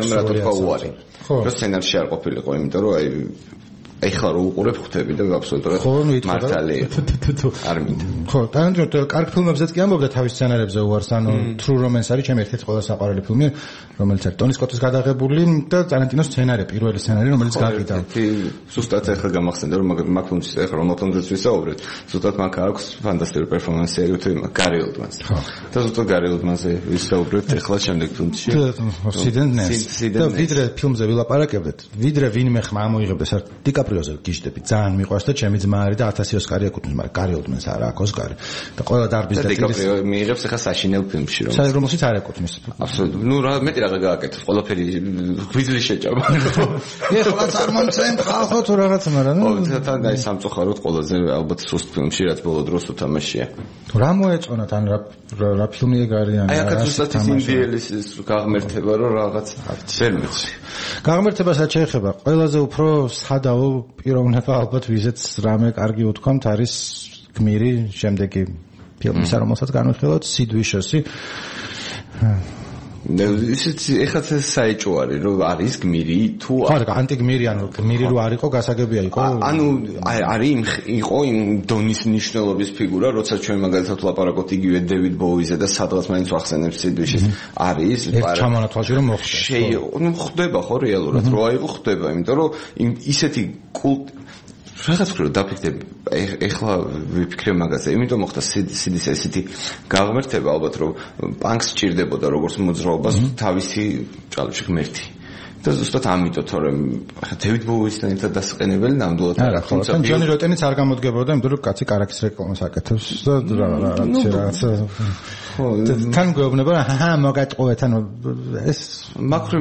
აქვს რო სცენარში არ ყოფილიყო იმიტომ რომ აი ეხლა რო უყურებ ხვდები და აბსოლუტურად მართალი არ მინდა. ხო, ტარანტინო კარგ ფილმებზეც კი ამბობდა თავის სცენარებზე უარს, ანუ True Romance არის ჩემი ერთ-ერთი ყველაზე საყვარელი ფილმი, რომელიც არის ტონი სკოტის გადაღებული და ტარანტინოს სცენარი, პირველი სცენარი, რომელიც გაკიდა. ზუსტად ეხლა გამახსენდა რომ მაგ ფილმში ეხლა რომ თუნდაც ვისაუბრეთ, ზუსტად მაგ აქვს ფანტასტიკური პერფორმანსი თუ Gary Oldman. ხო. და ზუსტად Gary Oldman-ზე ვისაუბრეთ ეხლა შემდეგ ფილმში. და ვიდრე ფილმზე ვილაპარაკებდეთ, ვიდრე ვინმე ხმა ამოიღებდეს არ დიკაპრიო მისაპრიოზე გიждები ძალიან მიყვარს და ჩემი ძმა არის და 1000 ოსკარი ეკუთვნის, მაგრამ კარი ოდმენს არა აქვს ოსკარი. და ყველა დარბის და ტირის მიიღებს ახლა საშინელ ფილმში რომ საერთოდ არ ეკუთვნის. აბსოლუტურად. ნუ რა მეტი რაღაც გააკეთოს, ყველაფერი გვიძლი შეჭამა. ეხლა წარმომცემ ხალხო თუ რაღაცა, მაგრამ ნუ თან და სამწუხაროდ ყველაზე ალბათ სუსტ ფილმში რაც ბოლო დროს უთამაშია. რა მოეწონათ ან რა ფილმი ეგ არიან? აი აქაც უბრალოდ ინდიელის გაღმერთება რომ რაღაც ვერ მეცი. გაღმერთებასაც შეეხება ყველაზე უფრო სადაო პიროვნება ალბათ ვიზეც რამე კარგი უთქვამთ არის გმირი შემდეგი ფილმისა რომელსაც განვიხილოთ Sid Vicious-ი. ისიც ეხლა საეჭო არის რომ არის გმირი თუ არა ანტიგმირი ანუ გმირი რო არ იყო გასაგებია იყო ანუ არის იყო იმ დონის მნიშვნელობის ფიგურა როცა ჩვენ მაგალითად ლაპარაკობთ იგივე დევიდ ბოუიზე და სადღაც მაინც ვახსენებს Sid Vicious არის ჩამონათვალში რომ მოხდა ნუ ხდება ხო რეალურად რო აიღო ხდება იმიტომ რომ ისეთი რაღაც ხო დაფიქრდები ეხლა ვიფიქრე მაგაზე იმიტომ მოხდა Sid-ის ესეთი გაღმერთება ალბათ რომ პანკს ჭირდებოდა როგორც მოძრაობას თავისი ჭალში ღმერთი და ზუსტად ამიტომ თორემ დევიდ ბოუისთან ერთად დასაყენებელი ნამდვილად არა თუმცა ჯონი როტენიც არ გამოდგებოდა იმიტომ რომ კაცი კარაქის რეკლამას აკეთებს და რაღაც თან გვეუბნება აჰა მოგატყუეთ ანუ ეს მაგრამ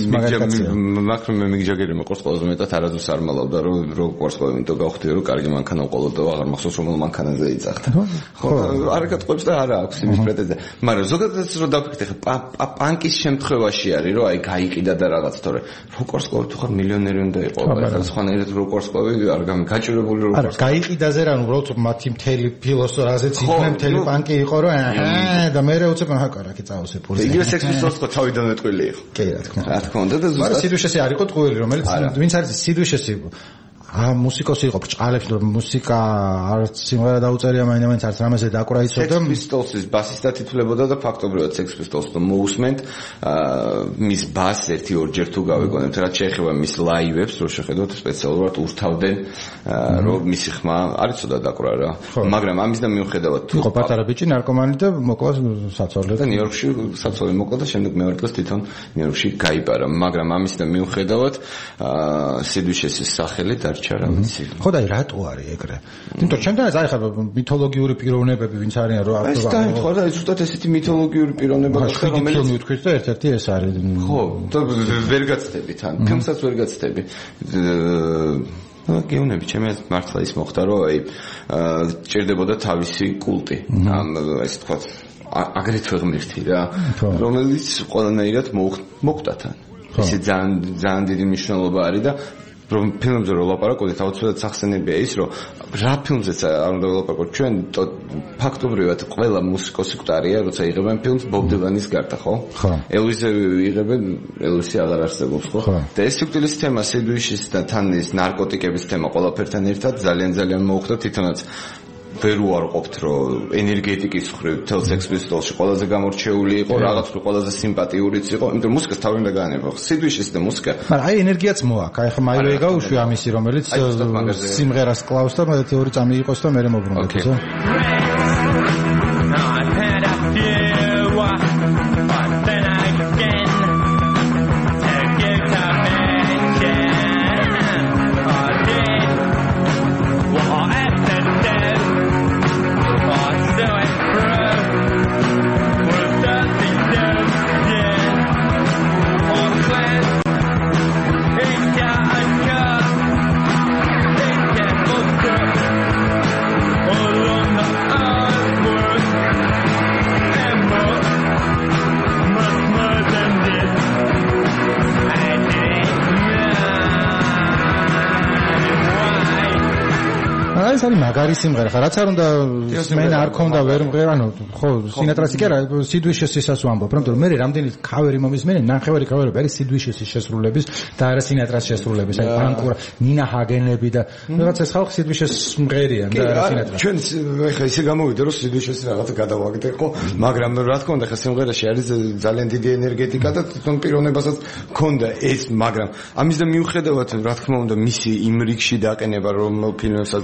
მე მიგჯაგერი მოყავს ყველაზე მეტად არადოს არ მალავდა რომ როგორც ყოველ იმიტომ გავხდიო რომ კარგი მანქანა უყოლოდ და აღარ მახსოვს რომ მანქანაზე იწახდა ხო არ გატყუებს და არა აქვს იმის პრეტენზია მაგრამ ზოგადად რომ დავფიქრე ხა პანკის შემთხვევაში არის რომ აი გაიყიდა და რაღაც თორე როგორც ყოველ თუ ხარ მილიონერი უნდა იყო ახლა სხვანაირად როგორც ყოველ არ გამიგაჭირებული როგორც არა გაიყიდაზე რა უბრალოდ მათი მთელი ფილოსოფიაზეც იქნა მთელი პანკი იყო რომ აჰა და მე უცებ აჰაკარაკი წავსე პურზე. იგივე Sex Pistols ხო თავიდან მეტყვილი იყო. კი რა თქმა უნდა. რა თქმა უნდა და ზუსტად Sid Vicious-ი არ იყო ტყუილი რომელიც ვინც არის Sid Vicious-ი მუსიკოსი იყო ბრჭყალებს რომ მუსიკა არც სიმღერა დაუწერია მაინც არც რამეზე დაკვრა იცოდა Sex Pistols-ის ბასისტად ითვლებოდა და ფაქტობრივად Sex Pistols-ს მოусმენთ მის ბასს ერთი-ორჯერ თუ გავიგონებთ რაც შეეხება მის ლაივებს რომ შეხედოთ სპეციალურად ურთავდნენ რომ მისი ხმა არ იცოდა დაკვრა რა მაგრამ ამისგან მიუხედავად თუ იყო პატარა ბიჭი ნარკომანი და მოკლა საცოლედ და ნიუ-იორკში საცოლედ მოკლა და შემდეგ მეორე დღეს თვითონ ნიუ-იორკში გაიბარა მაგრამ ამისგან მიუხედავად Sid Vicious-ის სახელი ხო და რატო არის ეგრე? იმიტომ ჩემთანაც აი ხა მითოლოგიური პიროვნებები ვინც არიან რომ აი ეს დაიხო და ზუსტად ესეთი მითოლოგიური პიროვნება რომელიც ფილმი ვთქვით და ერთ-ერთი ეს არის ხო და ვერ გაცდები თან ფილმსაც ვერ გაცდები გეუბნები ჩემი მართლა ის მოხდა რომ აი ჭირდებოდა თავისი კულტი ამ ესე თქვა აგრეთვე ღმერთი რა რომელიც ყველანაირად მოხდა თან ესე ძალიან დიდი მნიშვნელობა არის და რომ ფილმზე რო ლაპარაკობთ აუცილებლად სახსენებია ის რომ რა ფილმზეც არ უნდა ვლაპარაკოთ ჩვენ ფაქტობრივად ყველა მუსიკოსი კვდარია როცა იღებენ ფილმს ბობ დილანის გარდა ხო ელვისზე იღებენ ელვისი აღარ არსებობს ხო და ეს სიკვდილის თემა Sid Vicious და თან ის ნარკოტიკების თემა ყველაფერთან ერთად ძალიან მოუხდა თვითონაც ვერ უარყოფთ რომ ენერგეტიკის მხრივ თელ Sex Pistols-ში ყველაზე გამორჩეული იყო რაღაც ყველაზე სიმპათიურიც იყო იმიტომ მუსიკას თავი უნდა გაანებო Sid Vicious და მუსიკა მაგრამ აი ენერგიაც მოაქვს აი ხა მაილე გაუშვი ამისი რომელიც სიმღერას კლავს და თეორი წამიიყოს და მე მობრუნდეს ხო ეს არის მაგარი სიმღერა ხა რაც არ უნდა სმენა არ ქონდა ვერ მღერ ანუ ხო სინატრას კი არა Sid Vicious-ისაც ვამბობ რომ მე რამდენი ქავერი მომისმენე ნახევარი ქავერები არის Sid Vicious-ის შესრულების და არა სინატრას შესრულების აი ფანკურა ნინა ჰაგენები და რაღაც ეს ხალხი Sid Vicious მღერიან და არა სინატრა ჩვენ ხა ისე გამოვიდა რომ Sid Vicious-ი რაღაცა გადავაგდე ხო მაგრამ რა თქმა უნდა ხა სიმღერაში არის ძალიან დიდი ენერგეტიკა და თვითონ პიროვნებასაც ქონდა ეს მაგრამ ამის და მიუხედავად რა თქმა უნდა მისი იმ რიგში დაყენება რომ ფილმებსაც და რომ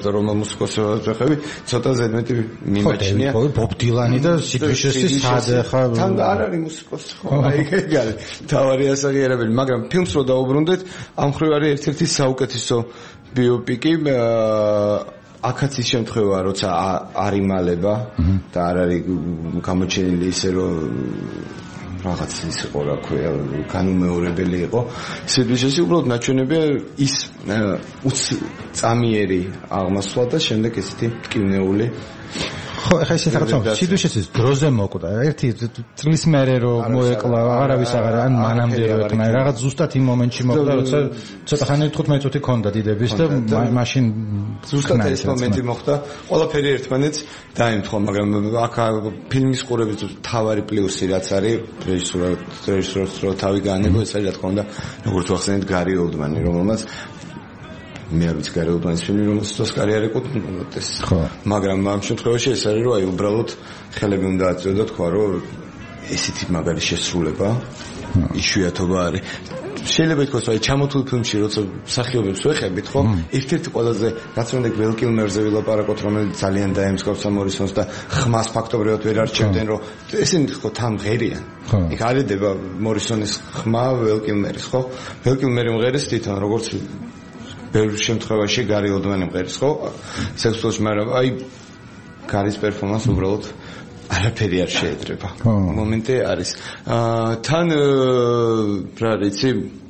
მუსიკოსებს ვეხები, ცოტა ზედმეტი მიმაჩნია. ხო, ბობ დილანი და სიდ ვიშერსი სად ხა თან არ არის მუსიკოსი ხო? აი ეგ არის თავარი ასაღიარებელი, მაგრამ ფილმს რო დაუბრუნდეთ, ამ მხრივ არის ერთ-ერთი საუკეთესო ბიოპიკი აქაც ის შემთხვევა, როცა არ იმალება და არ არის გამოჩენილი ისე რომ რაღაც ის იყო რა ქვია, განუმეორებელი იყო. სიდვიშესი უბრალოდ ნაჩვენებია ის წამიერი აღმასვლა და შემდეგ ესეთი ტკივნეული ხო, ეხლა ისე რაღაცა სიდვიშეცის დროზე მოკვდა. ერთი წლის მერე რომ მოეკლა, აღარავის ან მანამდე რომ ეკნა, რაღაც ზუსტად იმ მომენტში მოკვდა, როცა ცოტა ხანი 15 წუთი ქონდა დიდების და მაშინ ზუსტად ეს მომენტი მოხდა. ყველაფერი ერთმანეთს დაემთხვა, მაგრამ აქ ფილმის ყურების თავარი პლუსი რაც არის, რეჟისორს რო თავი გაანება, ეს არის რა თქმა უნდა, როგორც ვახსენეთ, გარი ოლდმანი, რომელმაც მე არ ვიცი გარი ოლდმანის ფილმი რომელსაც ოსკარი არ ეკუთვნოდეს. მაგრამ ამ შემთხვევაში ეს არის რომ აი უბრალოდ ხელები უნდა აწვიო და თქვა რომ ესეთი მაგარი შესრულება იშვიათობა არის. შეიძლება ითქვას რომ აი ჩამოთვლილ ფილმში როცა მსახიობებს ვეხებით ხო ერთ-ერთი ყველაზე რაც უნდა ველ კილმერზე ვილაპარაკოთ რომელიც ძალიან დაემსგავს მორისონს და ხმას ფაქტობრივად ვერ არჩევდნენ რომ ესენი ხო თან ღერიან. იქ არიდება მორისონის ხმა ველ კილმერის ხო? ველ კილმერი მღერის თვითონ როგორც ბევრ შემთხვევაში გარი ოლდმანი მღერის ხო? სექსუალში, მაგრამ აი გარის პერფორმანსი უბრალოდ არაფერი არ შეედრება. მომენტი არის. თან რა ვიცი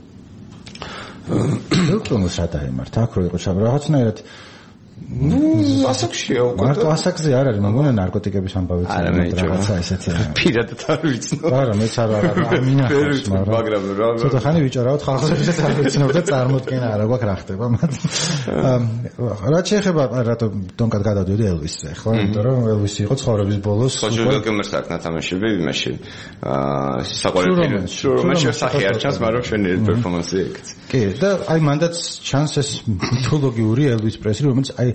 ფილმი სადაემართ აქ რო იყო რაღაცნაირად ასაკშია უკვე. მარტო ასაკზე არ არის, მგონია ნარკოტიკების ამბავიც რაღაცა ესეთი არის. პირადად არ ვიცნობ. არა, მეც არ მინახავს, მაგრამ რა. ცოტა ხანი ვიჭარავთ ხალხსაც არ ვიცნობ და წარმოდგენა არა გვაქვს რა ხდება მათ. რაც შეეხება რატო დონკად გადავდიოდი ელვისზე, ხო? იმიტომ რომ ელვისი იყო ცხოვრების ბოლოს. ხო, ჯორჯ გელკემერს აქ ნათამაშები იმაში. საყვარელი რომანში სახე არ ჩანს, მაგრამ შვენიერი პერფორმანსი ეგეც. კი, და აი მანდაც ჩანს ეს მითოლოგიური ელვის პრესლი, რომელიც აი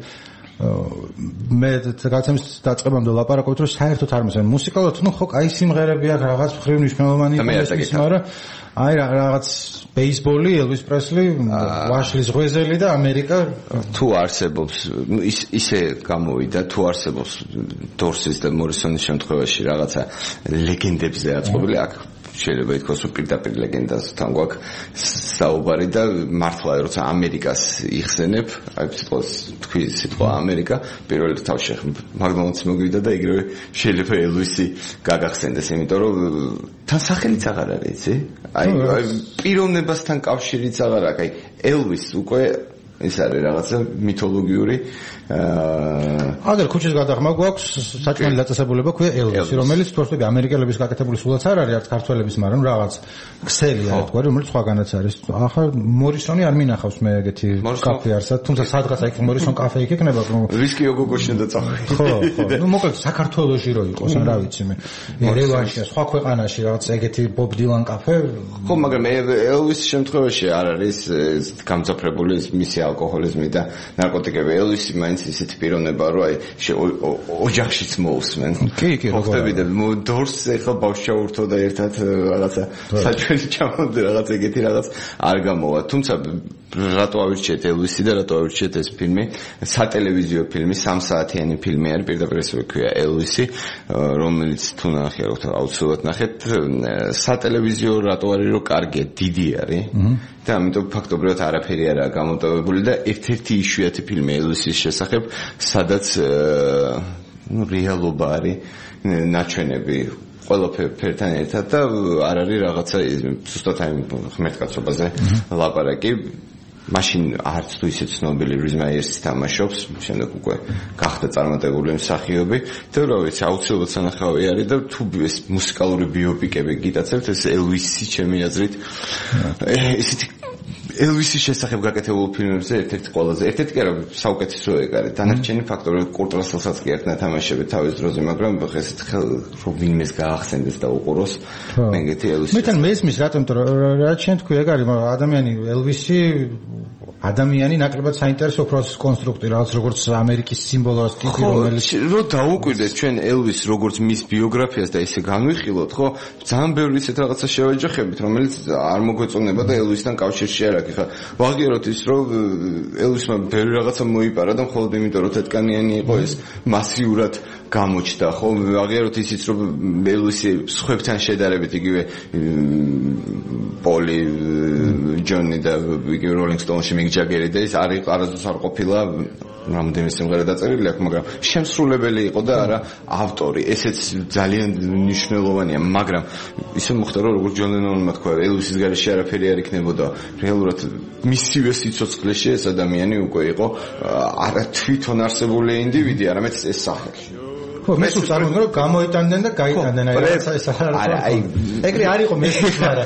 მე რაღაცემს დაწყებამდე ლაპარაკობთ რომ საერთოდ არ მოსწონს მუსიკალურად ნუ ხო აი სიმღერები აქვს რაღაც მხრივ მნიშვნელოვანი ის მაგრამ აი რაღაც ბეისბოლი ელვის პრესლი ვაშლის ზღვეზელი და ამერიკა თუ არსებობს ისე გამოვიდა თუ არსებობს დორსის და მორისონის შემთხვევაში რაღაცა ლეგენდებზე აწყობილი აქ შეიძლება ითქვას რომ პირდაპირ ლეგენდას თან გვაქვს საუბარი და მართლა როცა ამერიკას იხსენებ აი თქვი სიტყვა ამერიკა პირველ თავში მაგდონალდს მოგვიდა და იგივე შეიძლება ელვისი გაგახსენდეს იმიტომ რომ თან სახელიც აღარ არის იცი აი პიროვნებასთან კავშირიც აღარ აქვს აი ელვის უკვე ეს არის რაღაცა მითოლოგიური აგერ ქუჩის გადაღმა გვაქვს საჭმელი დაწესებულება ქვია ელვისი რომელიც თორსები ამერიკელების გაკეთებული სულაც არ არის არც ქართველების მაგრამ რაღაც ქსელია თქვა რომელიც სხვაგანაც არის ახლა მორისონი არ მინახავს მე ეგეთი კაფე არსა თუმცა სადღაც აი მორისონ კაფე იქ იქნება ვისკი ოგოგოში და წახვი ხო ნუ მოკლედ საქართველოში რო იყოს რა ვიცი მე ერევანში სხვა ქვეყანაში რაღაც ეგეთი ბობ დილან კაფე ხო მაგრამ ელვისის შემთხვევაში არ არის გამძაფრებული მისი ალკოჰოლიზმი და ნარკოტიკები ელვისი მაინც ისეთი პიროვნება რომ აი ოჯახშიც მოусმენ. კი, ხტები და დორს ეხლა ბავშვაურთო და ერთად რაღაცა საჭველი ჩამოვდა რაღაც ეგეთი რაღაც არ გამოვა. თუმცა რატო ავირჩიეთ ელვისი და რატო ავირჩიეთ ეს ფილმი? სატელევიზიო ფილმი, 3 საათიანი ფილმი არის, პირდაპირ ესე ვქვია ელვისი, რომელიც თუ ნახეთ, აუცილებლად ნახეთ. სატელევიზიო რატო არის რომ კარგია, დიდი არის. და ამიტომ ფაქტობრივად არაფერი არაა გამოტოვებული და ერთ-ერთი იშვიათი ფილმი ელვისის შესახებ, სადაც რეალობა არის ნაჩვენები ყველაფერთან ერთად და არ არის რაღაცა ზუსტად აი ღმერთკაცობაზე ლაპარაკი. მაშინ არც თუ ისე ცნობილი რიზ მაიერსი თამაშობს, შემდეგ უკვე გახდა წარმატებული მსახიობი და რა ვიცი, აუცილებლად სანახავი არის და თუ ეს მუსიკალური ბიოპიკები გიტაცებთ, ეს ელვისი ჩემი აზრით ესეთი ელვისის შესახებ გაკეთებულ ფილმებზე ერთ-ერთი ყველაზე ერთ-ერთი კი არა საუკეთესო ეგ არის. დანარჩენი ფაქტორები კურტ რასელსაც კი ერთ ნათამაშები თავის დროზე, მაგრამ ესეთ რომ ვინმეს გაახსენდეს და უყუროს მეგეთი ელვისი. მე თან მესმის რატომ რა ჩვენ თქვი ეგ არის, მაგრამ ადამიანი ელვისი ადამიანი ნაკლებად საინტერესო პროცესის კონსტრუქტორი, რაღაც როგორც ამერიკის სიმბოლოს ტიპი, რომელიც რო დაუკვირდეთ ჩვენ ელვის როგორც მის ბიოგრაფიას და ისე განვიხილოთ, ხო? ძალიან ბევრი ისეთ რაღაცა შევეჯახებით, რომელიც არ მოგვეწონება და ელვისთან კავშირში არ აქვს. კარგი ხარ. ვაღიაროთ ის რომ ელვისმა ბევრი რაღაცა მოიპარა და მხოლოდ იმიტომ რომ თეთკანიანი იყო ეს მასიურად გამოჩნდა, ხო? ვაღიაროთ ისიც რომ ელვისი სხვებთან შედარებით იგივე პოლი, ჯონი და იგივე როლინგ სტოუნსში მიკ ჯაგერი და ის არასდროს არ ყოფილა რამდენი სიმღერა დაწერილი აქვს, მაგრამ შემსრულებელი იყო და არა ავტორი. ესეც ძალიან მნიშვნელოვანია, მაგრამ ისე მოხდა რომ როგორც ჯონ ლენონმა თქვა, ელვისის გარეშე არაფერი არ იქნებოდა. რეალურად მისივე სიცოცხლეში ეს ადამიანი უკვე იყო არა თვითონ არსებული ინდივიდი, არამედ ეს სახელი. ხო, მე სულ წარმოვიდგინე რომ გამოიტანდნენ და გაიტანდნენ აი რაღაცა ეს არა. ეგრე არ იყო მე მაგრამ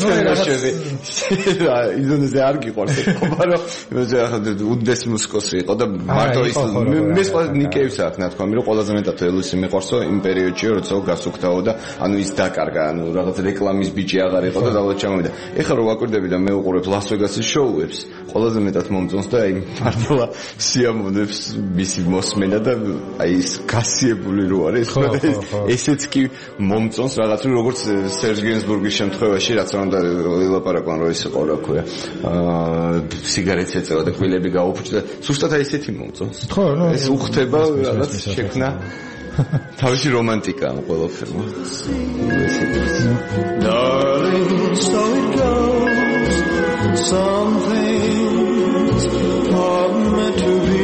იზონზე არ გიყვარს ხობა რომ უდეს მუსიკოსი იყო და მარტო ის მე სხვა ნიკეებს აქვს ნათქვამი რომ ყველაზე მეტად ელვისი მიყვარსო იმ პერიოდში როცა გასუქთაო და ანუ ის დაკარგა ანუ რაღაც რეკლამის ბიჭი აღარ იყო და დაბლა ჩამოვიდა. ეხლა რომ ვაკვირდები და მე უყურებ ლას-ვეგასის შოუებს ყველაზე მეტად მომწონს და აი მართლა სიამოვნებს მისი მოსმენა და აი ის გასიებული რო არის და ესეც კი მომწონს რაღაც როგორც სერჟ გენსბურგის შემთხვევაში რაც რა უნდა ელაპარაკონ რომ ის იყო რა ქვია სიგარეტს ეწევა და კბილები გაუფუჭდა ზუსტად აი ესეთი მომწონს ეს უხდება რაღაც შექმნა თავისი რომანტიკა ამ ყველაფერმა Darling, so it goes some things are meant to be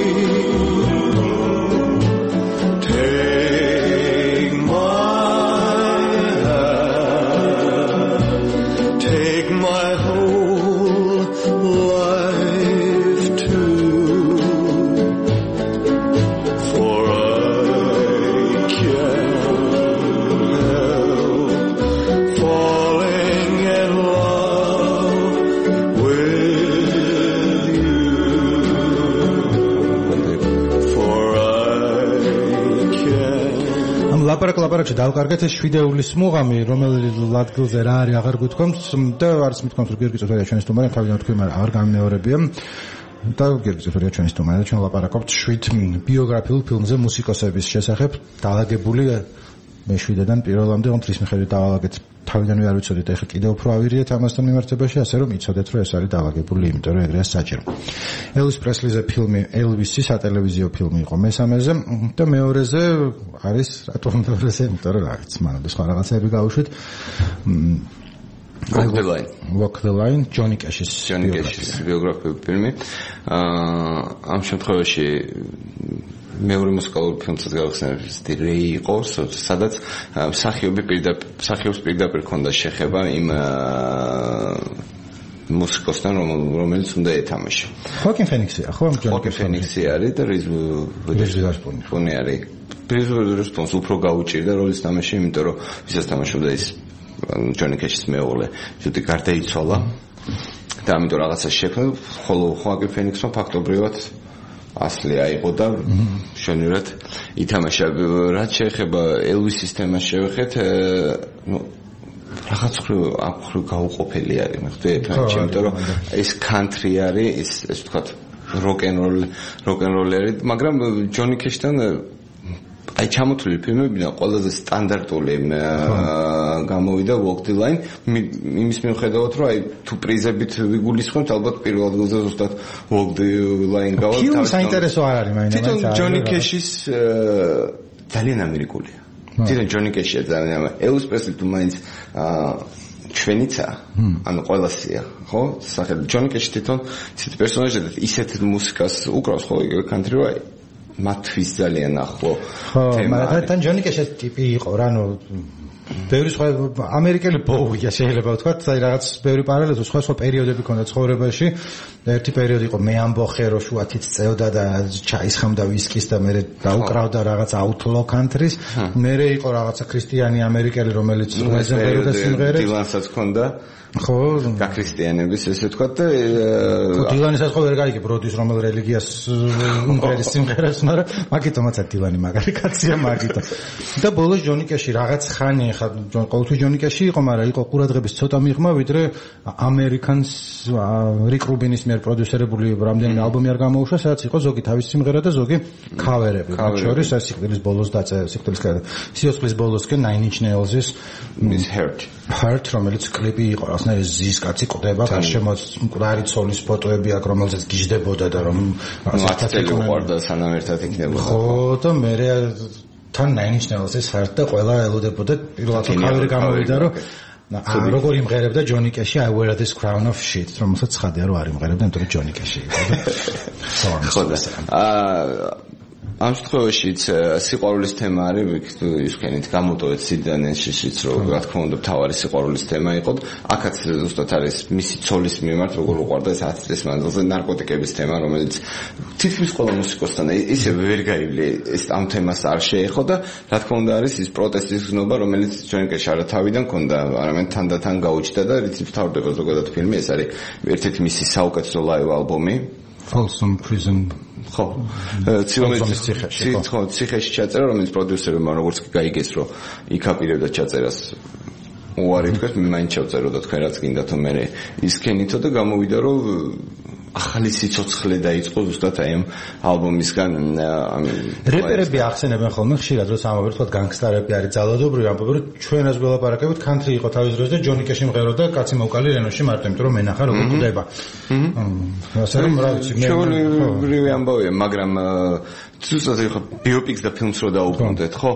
ლაპარაკში დავკარგეთ ეს 7-ეულის მუღამი რომელიც ადგილზე რა არის აღარ გვითქვამს და არც მithქვამს რომ გერგი წოთია ჩვენი სტუმარი თავიდან თქვი მაგრამ აღარ გამეორებია და გერგი წოთია ჩვენი სტუმარი და ჩვენ ლაპარაკობთ 7 ბიოგრაფიულ ფილმზე მუსიკოსების შესახებ დაალაგებული მე 7-დან პირველამდე ომთრის მიხედვით დაალაგეთ თავიდანვე არ ვიცოდით ეხლა კიდევ უფრო ავირიეთ ამასთან მიმართებაში ასე რომ იცოდეთ რომ ეს არის დაალაგებული იმიტომ რომ ეგრეა საჭირო ელვის პრესლიზე ფილმი ელვისი სატელევიზიო ფილმი იყო მესამეზე და მეორეზე არის რატომ მეორეზე იმიტომ რომ რაღაც მანამდე სხვა რაღაცები გავუშვით Walk the Line ჯონი კეშის ბიოგრაფიული ფილმი ამ შემთხვევაში მეორე მუსიკალური ფილმსაც გავხსენებ სტილი იყო სადაც მსახიობს პირდაპირ ჰქონდა შეხება იმ მუსიკოსთან რომელიც უნდა ეთამაშა ხოაკინ ფენიქსია ხო ხოაკინ ფენიქსი არის და რის ვიდერსპონი არის ვიდერსპონს უფრო გაუჭირდა როლის თამაში იმიტომ რომ ვისაც თამაშობდა ის ჯონი კეშის მეუღლე ზუსტი გარდაიცვალა და ამიტომ რაღაცა შექმნა ხოლო ხოაკინ ფენიქსმა ფაქტობრივად ასლი აიღო და შენურად ითამაშა რაც შეეხება ელვისის თემას შევეხეთ რაღაც ხრო გაუყოფელი არის მე ხვდები იმიტომ რომ ეს country არის ეს ვთქვათ rock-and-roll-ერი მაგრამ ჯონი კეშთან აი ჩამოთვლილი ფილმებიდან ყველაზე სტანდარტული გამოვიდა Walk the Line იმის მიუხედავად რომ აი თუ პრიზებით ვიგულისხმებთ ალბათ პირველ ადგილზე ზუსტად Walk the Line გავა ფილმი საინტერესო არ არის მაინც თვითონ ჯონი კეშის ძალიან ამერიკულია თვითონ ჯონი კეშია ძალიან ელვის პრესლი თუ მაინც ჩვენიცა ანუ ყველასია ხო სახელი ჯონი კეში თვითონ ისეთ პერსონაჟია და ისეთ მუსიკას უკრავს ხო იგივე country rock მათთვის ძალიან ახლო თემა. მაგრამ თან ჯონი კეშის ტიპი იყო რა ნუ ბევრი სხვა ამერიკელი ბოუია შეიძლება ვთქვათ, აი რაღაც ბევრი პარალელი სხვა პერიოდები ქონდა ცხოვრებაში. ერთი პერიოდი იყო მე ამბოხე რო შუათით წევდა და ჩაისხამდა ვისკის და მე დაუკრავდა რაღაც outlaw countries. მე იყო რაღაცა ქრისტიანი ამერიკელი რომელიც უზენბეროდა სიმღერებს. დილანსაც ქონდა. ხო, გაქრისტიანების ესე ვთქვათ და დილანისაც ხო ვერ გაიგე ბროდის რომელ რელიგიას უმღერის სიმღერას, მაგრამ მაგიტომაც დილანი მაგარი კაცია მაგიტო. და ბოლოს ჯონი კეში რაღაც ხანი ხა ყოველთვის ჯონი კეში იყო, მაგრამ იყო ყურადღების ცოტა მიღმა, ვიდრე ამერიკანს რიკ რუბინის მიერ პროდიუსერებული რამდენიმე ალბომი არ გამოუშვა, სადაც იყო ზოგი თავისი სიმღერა და ზოგი ქავერები. მათ შორის სიკვდილის ბოლოს სიკვდილის ბოლოსკენ Nine Inch Nails-ის Miss Hurt, რომელიც კლიპი იყო, რაღაც რაღაცნაირი ზის კაცი ყვდება, გარშემო მკვდარი ცოლის ფოტოები აქვს, რომელზეც გიждდებოდა და რომ მათწელი უყვარდა სანამ ერთად იქნებოდა. ხო, და მე თან Nine Inch Nails-ს საერთოდ და ყველა ელოდებოდა პირველად კავერი გამოვიდა, რომ როგორ იმღერებდა ჯონი კეში I wear this crown of shit, რომელსაც ცხადია რომ არ იმღერებდა, იმიტომ რომ ჯონი კეში იყო. ხო და ამ შემთხვევაშიც სიყვარულის თემა არის, ისქენით გამოტოვეთ სიდანეშიც, რომ რა თქმა უნდა თავარი სიყვარულის თემა იყო. აქაც ზუსტად არის მისი ცოლის მიმართ როგორ უყვარდა ეს 10 წლის მანძილზე ნარკოტიკების თემა, რომელიც თითქმის ყველა მუსიკოსთან ისე ვერ გაივლი ეს ამ თემას არ შეეხო და რა თქმა უნდა არის ის პროტესტის გზნობა, რომელიც ჯონი კეში არა თავიდან ქონდა, არამედ თანდათან გაუჩნდა და რითი მთავრდება ზოგადად ფილმი, ეს არის ერთ-ერთი მისი საუკეთესო ლაივ ალბომი. Folsom Prison ხო ციხეში ჩაწერა, რომელიც პროდიუსერებმა როგორც კი გაიგეს, რომ იქ აპირებდა ჩაწერას უარი თქვენ, მე მაინც ჩავწეროდა თქვენ რაც გინდათო მე ისქენითო და გამოვიდა რომ ახალი სიცოცხლე დაიწყო ზუსტად აი ამ ალბომისგან. რეპერები ახსენებენ ხოლმე ხშირად რომ ამავე თქვა განგსტერები არის ძალადობრივი, ამბობენ რომ ჩვენას ველაპარაკებით country იყო თავის დროზე და ჯონი კეში მღეროდა კაცი მოვკალი რენოში მარტო იმიტომ რომ მენახა როგორ კვდება. ასე რომ რა ვიცი მე ჩვეულებრივი ამბავია, მაგრამ ზუსტად ხო ბიოპიკს და ფილმს რო დაუბრუნდეთ, ხო?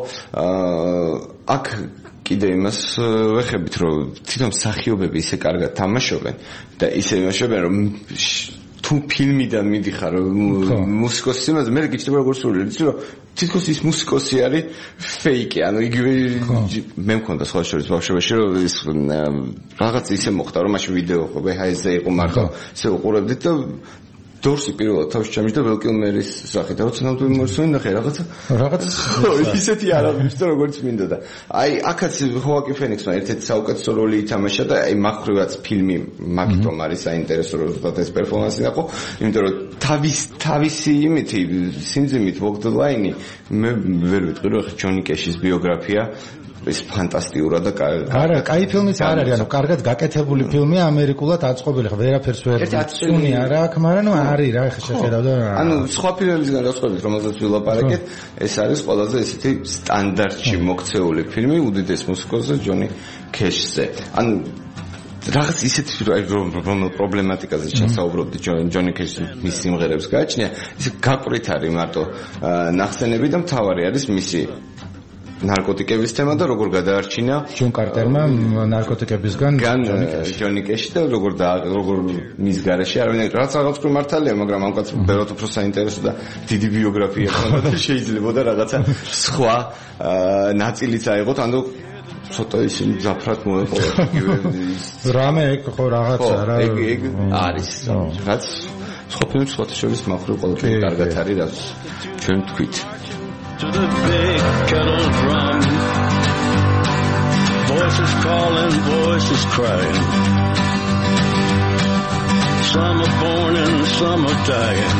აქ კიდე იმას ვეხებით რომ თვითონ მსახიობები ისე კარგად თამაშობენ და ისე იმაშობენ რომ თუ ფილმიდან მიდიხარ მუსიკოსის იმაზე მე გიჩნდება როგორც სული იცი რომ თითქოს ის მუსიკოსი არის ფეიკი, ანუ იგივე მე მქონდა სხვა შორის ბავშვობაში რომ ის რაღაც ისე მოხდა რომ მაშინ ვიდეო ხო VHS-ზე იყო მარტო ისე უყურებდით და დორსი პირველად თავში ჩამიჯდა վել კილმერის სახით, და როცა ნამდვილი მორსონი ნახე რაღაც ისეთი არ აღნიშნა როგორც მინდა და აი აქაც ხოაკი ფენიქსმა ერთ-ერთი საუკეთესო როლი ითამაშა და აი მაგრივაც ფილმი მაგიტომ არის საინტერესო რომ ეს პერფორმანსი ნახო, იმიტომ რომ თავისი იმითი სიმძიმით ბოგდლაინი მე ვერ ვიტყვი რომ ჯონი კეშის ბიოგრაფია ეს ფანტასტიურა და არა, კაი ფილმიც არ არის, ანუ კარგად გაკეთებული ფილმია, ამერიკულად აწყობილი, ხო ვერაფერს ვერ წუნი არა აქვს, მაგრამ ნუ არის რა, შეხედავ და ანუ სხვა ფილმებისგან გასხვავებით, რომელზეც ვილაპარაკეთ, ეს არის ყველაზე ესეთი სტანდარტში მოქცეული ფილმი უდიდეს მუსიკოსზე ჯონი კეშზე. ანუ რაღაც ისეთი პრობლემატიკაზე ჩასაუბრობდი ჯონი კეშის მის სიმღერებს გააჩნია, ისე გაყვრით არის მარტო ნახსენები და მთავარი არის მისი ნარკოტიკების თემა და როგორ გადაარჩინა ჯონ კარტერმა ნარკოტიკებისგან ჯონი კეში და როგორ მის გარეშე არავინ რაც რაღაც მართალია, მაგრამ ამ კაცს ბევრად უფრო საინტერესო და დიდი ბიოგრაფია ჰქონდა და შეიძლება და რაღაცა სხვა ნაწილიც აიღოთ, ანუ ცოტა ისინი ზაფრად მოეყოლა რამე ხო რაღაცა რა ეგ არის რაც სხვა ფილმს სხვა შორის მახრე ყოველთვის კარგად არის რაც ჩვენ თქვით. To the big kettle drum, voices calling, voices crying. Some are born and some are dying.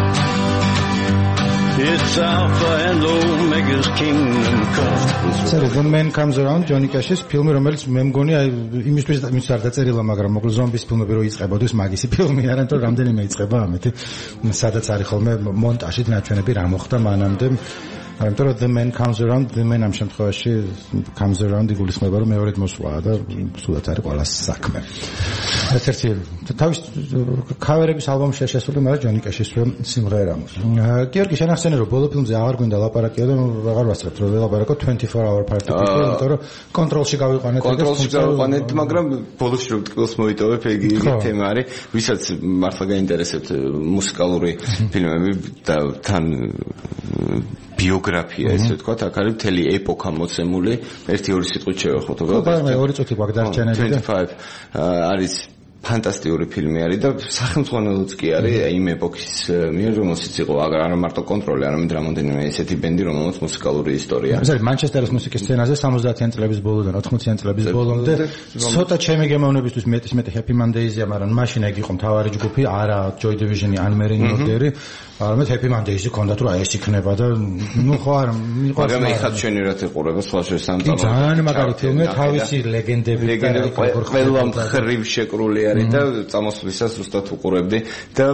It's Alpha and Omega's kingdom come. So the man comes around, Johnny Cash's ფილმი, რომელიც მე მგონი აი იმისთვის არ დაწერილა, მაგრამ მოკლედ ზომბის ფილმები რო იწყებოდეს, მაგისი ფილმი არა, თორე რამდენიმე იწყება ამეთი. სადაც არის ხოლმე მონტაჟით ნაჩვენები რა მოხდა მანამდე. ამიტომ the man comes around, the man ამ შემთხვევაში comes around იგულისხმება რომ მეორედ მოსვლაა და სულაც არის ყველა საქმე. ერთ-ერთი თავის კავერების ალბომში შესული, მაგრამ ჯონი კეშის სიმღერა. გიორგი შენახსენე რომ ბოლო ფილმზე აღარ გვინდა ლაპარაკია და აღარ ვასწრებთ რომ ველაპარაკო 24-hour party, იმიტომ რომ კონტროლში გავიყვანეთ, მაგრამ ბოლოში რომ ტკბილს მოვიტოვებ, იგი თემა არის, ვისაც მართლა გაინტერესებთ მუსიკალური ფილმები და თან ბიოგრაფია, ესე ვთქვათ, აქ არის მთელი ეპოქა მოცემული, 1-2 სიტყვით შევეხოთ, ხო, მაგრამ 2 წუთი გვაქვს დარჩენილი და 25 არის ფანტასტიკური ფილმი არის და სახელმძღვანელოც კი არის იმ ეპოქის მიერ, რომელშიც იყო არა მარტო კონტროლი, არამედ რამოდენიმე ესეთი ბენდი, რომელსაც მუსიკალური ისტორია. ეს არის მანჩესტერის მუსიკის სცენაზე 70-იან წლების ბოლოდან 80-იან წლების ბოლომდე. ცოტა ჩემი გემოვნებისთვის მეტი Happy Mondays-ია, მაგრამ მაშინ ეგ იყო მთავარი ჯგუფი, არა Joy Division-ი, ან Mary Norderi. არამედ Happy Mondays-ი ქონდა თუ აი ეს იქნება და ნუ ხო არა მიყვარს. მაგრამ ეხლა ჩვენი რაც ეყურება სხვა შესამწავლო. ძალიან მაგარი ფილმია, თავისი ლეგენდები და ყველა მხრივ შეკრული არის და წამოსვლისას ზუსტად უყურებდი და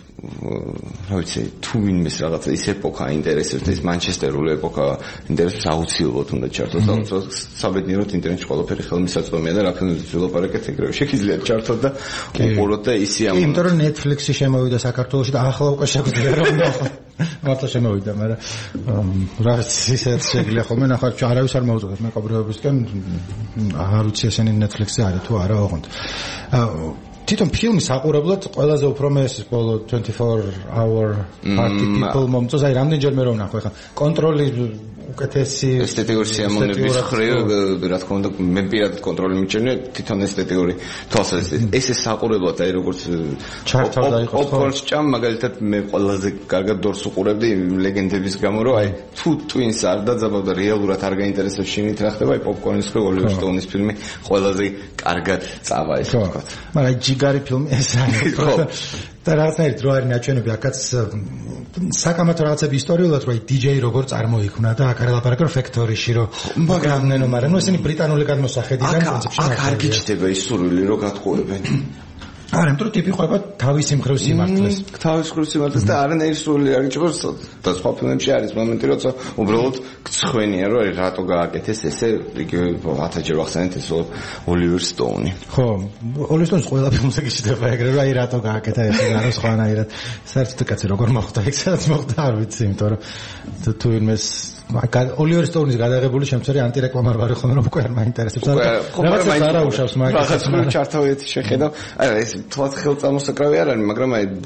რა ვიცი, თუ ვინმეს რაღაცა ის ეპოქა ინტერესებს, ეს მანჩესტერული ეპოქა ინტერესებს, აუცილებლად უნდა ჩართოს და საბედნიეროდ ინტერნეტში ყველაფერი ხელმისაწვდომია და რა ფილმებიც ვილაპარაკეთ, ეგრევე შეგიძლიათ ჩართოთ და უყუროთ და ისი ამ. იმიტომ რომ Netflix-ი შემოვიდა საქართველოში და ახლა უკვე შეგვიძლია რომ მართლა შემოვიდა, მაგრამ რაღაც ისეთ შეგვიძლია ხოლმე ნახარ, არავის არ მოუწოდებს მეკობრეობისგან, არ ვიცი ესენი Netflix-ი არის თუ არა ოღონდ. თვითონ ფილმი საყურებლად ყველაზე უფრო მე ეს ბოლო 24 hour party people მომწონს, აი რამდენჯერმე რომ ნახო, ხა კონტროლი უკეთესი ესთეტიკური სიამოვნების ხრივ, რა თქმა უნდა, მე პირადად კონტროლი მიჩვენე თვითონ ესთეტიკური თვალსაზრისით. ეს საყურებლად აი როგორც პოპკორნს ჭამ, მაგალითად მე ყველაზე კარგად დორს უყურებდი ლეგენდების გამო, რომ აი თუ ტვინს არ დაძაბავდა რეალურად არ გაინტერესებს შინით რა ხდება, აი პოპკორნის ხრივ ოლივერ სტოუნის ფილმი ყველაზე კარგად წავა ესე ვთქვათ. მაგრამ აი ჯიგარი ფილმი ეს არის. და რაღაცნაირად რო არის ნაჩვენები, აქაც საკამათო რაღაცები ისტორიულად რო აი DJ როგორ წარმოიქმნა და აქ არის ლაპარაკი ფექტორიში რო მაგრამ მაგრამ ნუ ესენი ბრიტანული გადმოსახედიდან პრინციპში აქ არ გიჩნდება ის სურვილი რო გათხოვებენ. არა, იმიტომ რომ ტიპი ყვება თავის მხრივ სიმართლეს. თავის მხრივ სიმართლეს და არანაირი სურვილი არ იჭრება და სხვა ფილმებში არის მომენტი, როცა უბრალოდ გცხვენია, რომ რატო გააკეთეს ესე, იგივე 1000-ჯერ ვახსენეთ ეს ოლივერ სტოუნი. ხო, ოლივერ სტოუნის ყველა ფილმზე გიჩნდება ეგრე, რომ აი რატო გააკეთა ესე და რა სხვანაირად. საერთოდ კაცი როგორ მოხდა იქ, სადაც მოხდა არ ვიცი, იმიტომ რომ თუ ვინმეს ოლივერ სტოუნის გადაღებული შემცველი ანტირეკლამარ ვარ ხოლმე რომ უკვე არ მაინტერესებს. რაღაცა არა უშავს მაგას. რაღაცა ჩართავეთ შეხედავ. არა ეს თვალ ხელწამოსაკრავი არ არის, მაგრამ აი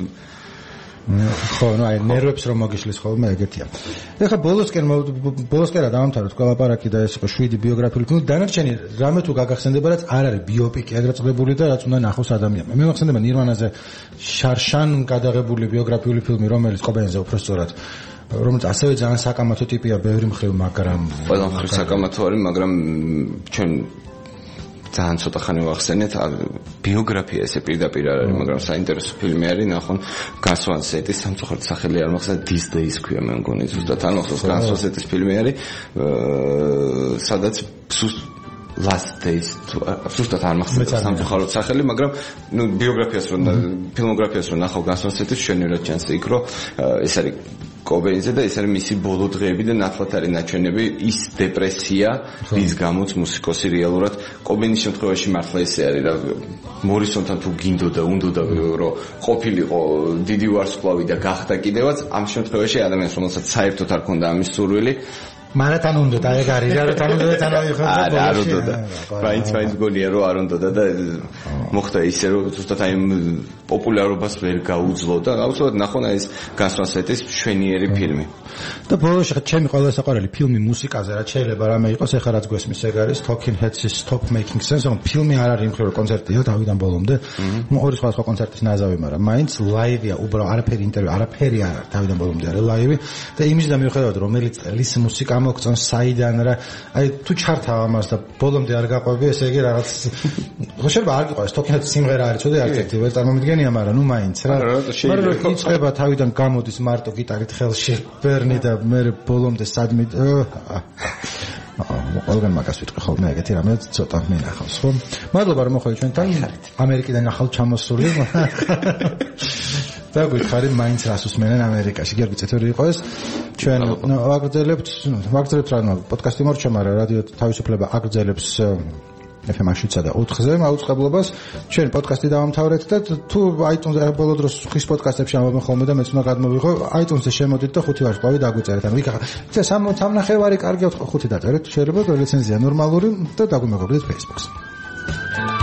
ხო, ნუ აი ნერვებს რომ მოგიშლის ხოლმე ეგეთია. ეხლა ბოლოსკენ რა დავამთავრეთ ყველაფარაკი და ეს იყო 7 ბიოგრაფიული ფილმი. დანარჩენი რამე თუ გაგახსენდება, რაც არ არის ბიოპიკი ეგრეთ წოდებული და რაც უნდა ნახოს ადამიანმა. მე მახსენდება ნირვანაზე შარშან გადაღებული ბიოგრაფიული ფილმი, რომელიც კობენზე უფრო სწორად რომელიც ასევე ძალიან საკამათო ტიპია ბევრი მხრივ, მაგრამ ყველა მხრივ საკამათო არის, მაგრამ ჩვენ ძალიან ცოტა ხანი ვახსენეთ ბიოგრაფია ესე პირდაპირ არ არის, მაგრამ საინტერესო ფილმი არის, ნახონ გასვანსეტის სამწუხაროდ სახელი არ მახსენე, These Days ქვია მე მგონი ზუსტად ან ახლა გასვანსეტის ფილმი არის, სადაც Last Days ზუსტად არ მახსენე სამწუხაროდ სახელი, მაგრამ ნუ ბიოგრაფიას რომ ფილმოგრაფიას რომ ნახავ გასვანსეტის შენერად ჩანს იქ, რომ ეს არის კობენზე და ეს არის მისი ბოლო დღეები და ნათლად არის ნაჩვენები ის დეპრესია, რის გამოც მუსიკოსი რეალურად კობენის შემთხვევაში მართლა ესე არის რა მორისონთან თუ გინდოდა უნდა რომ ყოფილიყო დიდი ვარსკვლავი და გახდა კიდევაც ამ შემთხვევაში ადამიანს რომელსაც საერთოდ არ ქონდა ამის სურვილი მარათან უნდა და ეგ არის რა თან უნდა და თანავიხარ არ უნდა და მაინც გონია რომ არ უნდა და მოხდა ისე რომ ზუსტად აი პოპულარობას ვერ გაუძლო და აუცილებლად ნახონ ეს გასვანსეტის მშვენიერი ფილმი და ბოლოს ჩემი ყველა საყვარელი ფილმი მუსიკაზე რაც შეიძლება რამე იყოს ეხლა რაც გვესმის ეგ არის Talking Heads-ის Stop Making Sense რომ ფილმი არ არის იმხრივ კონცერტია თავიდან ბოლომდე ორი სხვა კონცერტის ნაზავი მაგრამ მაინც ლაივია უბრალოდ არაფერი ინტერვიუ არაფერი არ არის თავიდან ბოლომდე არის ლაივი და იმისგან მიუხედავად რომელიც წლის მუსიკა მოგწონს საიდან რა აი თუ ჩართავ ამას და ბოლომდე არ გაყვები ესე იგი რაღაც შეიძლება არ გიყვარს Talking Heads სიმღერა არის ცოტა არც ვერ წარმომიდგენია მაგრამ ნუ მაინც რა მაგრამ იწყება თავიდან გამოდის მარტო გიტარით ხელში ბერნი და მე ბოლომდე სადმე ყველგან მაგას ვიტყვი ხოლმე ეგეთი რამე ცოტა მინახავს ხო მადლობა რომ მოხვედით ჩვენთან ამერიკიდან ახალ ჩამოსული და გვიხარი მაინც რას უსმენენ ამერიკაში გიორგი წეთური იყო ეს ჩვენ ვაგრძელებთ რა პოდკასტი მორჩა მაგრამ რადიო თავისუფლება აგრძელებს FM-აშიცა და 4-ზე მაუწყებლობას ჩვენ პოდკასტი დავამთავრეთ და თუ iTunes-ზე ბოლო დროს ხის პოდკასტებში ამბობენ ხოლმე და მეც უნდა გადმოვიღო iTunes-ზე შემოდით და 5 ვარსკვლავი დაგვიწერეთ ან ვიქახა იცი 3.5 კარგი 5 დაწერეთ შეიძლება რეცენზია ნორმალური და დაგვიმეგობრდეთ Facebook-ზე